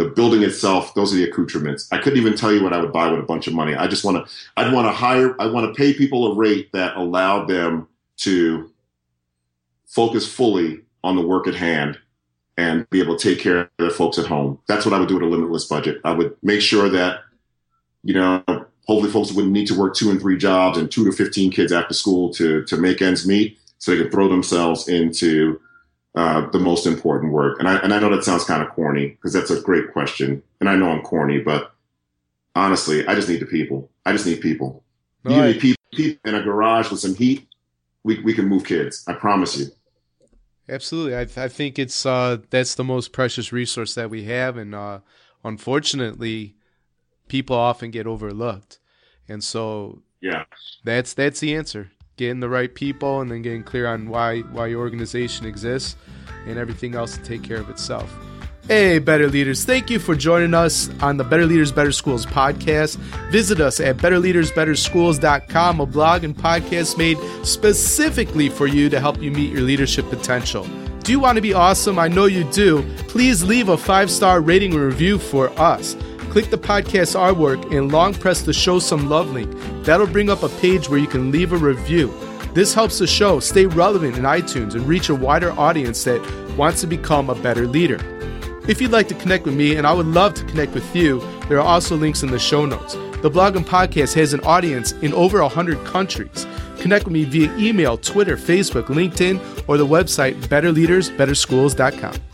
the building itself, those are the accoutrements. I couldn't even tell you what I would buy with a bunch of money. I just want to, I'd want to hire, I want to pay people a rate that allowed them to focus fully on the work at hand and be able to take care of their folks at home. That's what I would do with a limitless budget. I would make sure that, you know, hopefully folks wouldn't need to work two and three jobs and two to fifteen kids after school to, to make ends meet, so they can throw themselves into uh, the most important work. And I, and I know that sounds kind of corny, because that's a great question. And I know I'm corny, but honestly, I just need the people. I just need people. You right. need people, people in a garage with some heat. We, we can move kids. I promise you. Absolutely. I, I think it's uh, that's the most precious resource that we have. And uh, unfortunately, people often get overlooked. And so yeah, that's that's the answer. Getting the right people and then getting clear on why why your organization exists, and everything else to take care of itself. Hey, Better Leaders. Thank you for joining us on the Better Leaders, Better Schools podcast. Visit us at better leaders better schools dot com, a blog and podcast made specifically for you to help you meet your leadership potential. Do you want to be awesome? I know you do. Please leave a five-star rating and review for us. Click the podcast artwork and long press the Show Some Love link. That'll bring up a page where you can leave a review. This helps the show stay relevant in iTunes and reach a wider audience that wants to become a better leader. If you'd like to connect with me, and I would love to connect with you, there are also links in the show notes. The blog and podcast has an audience in over one hundred countries. Connect with me via email, Twitter, Facebook, LinkedIn, or the website better leaders better schools dot com.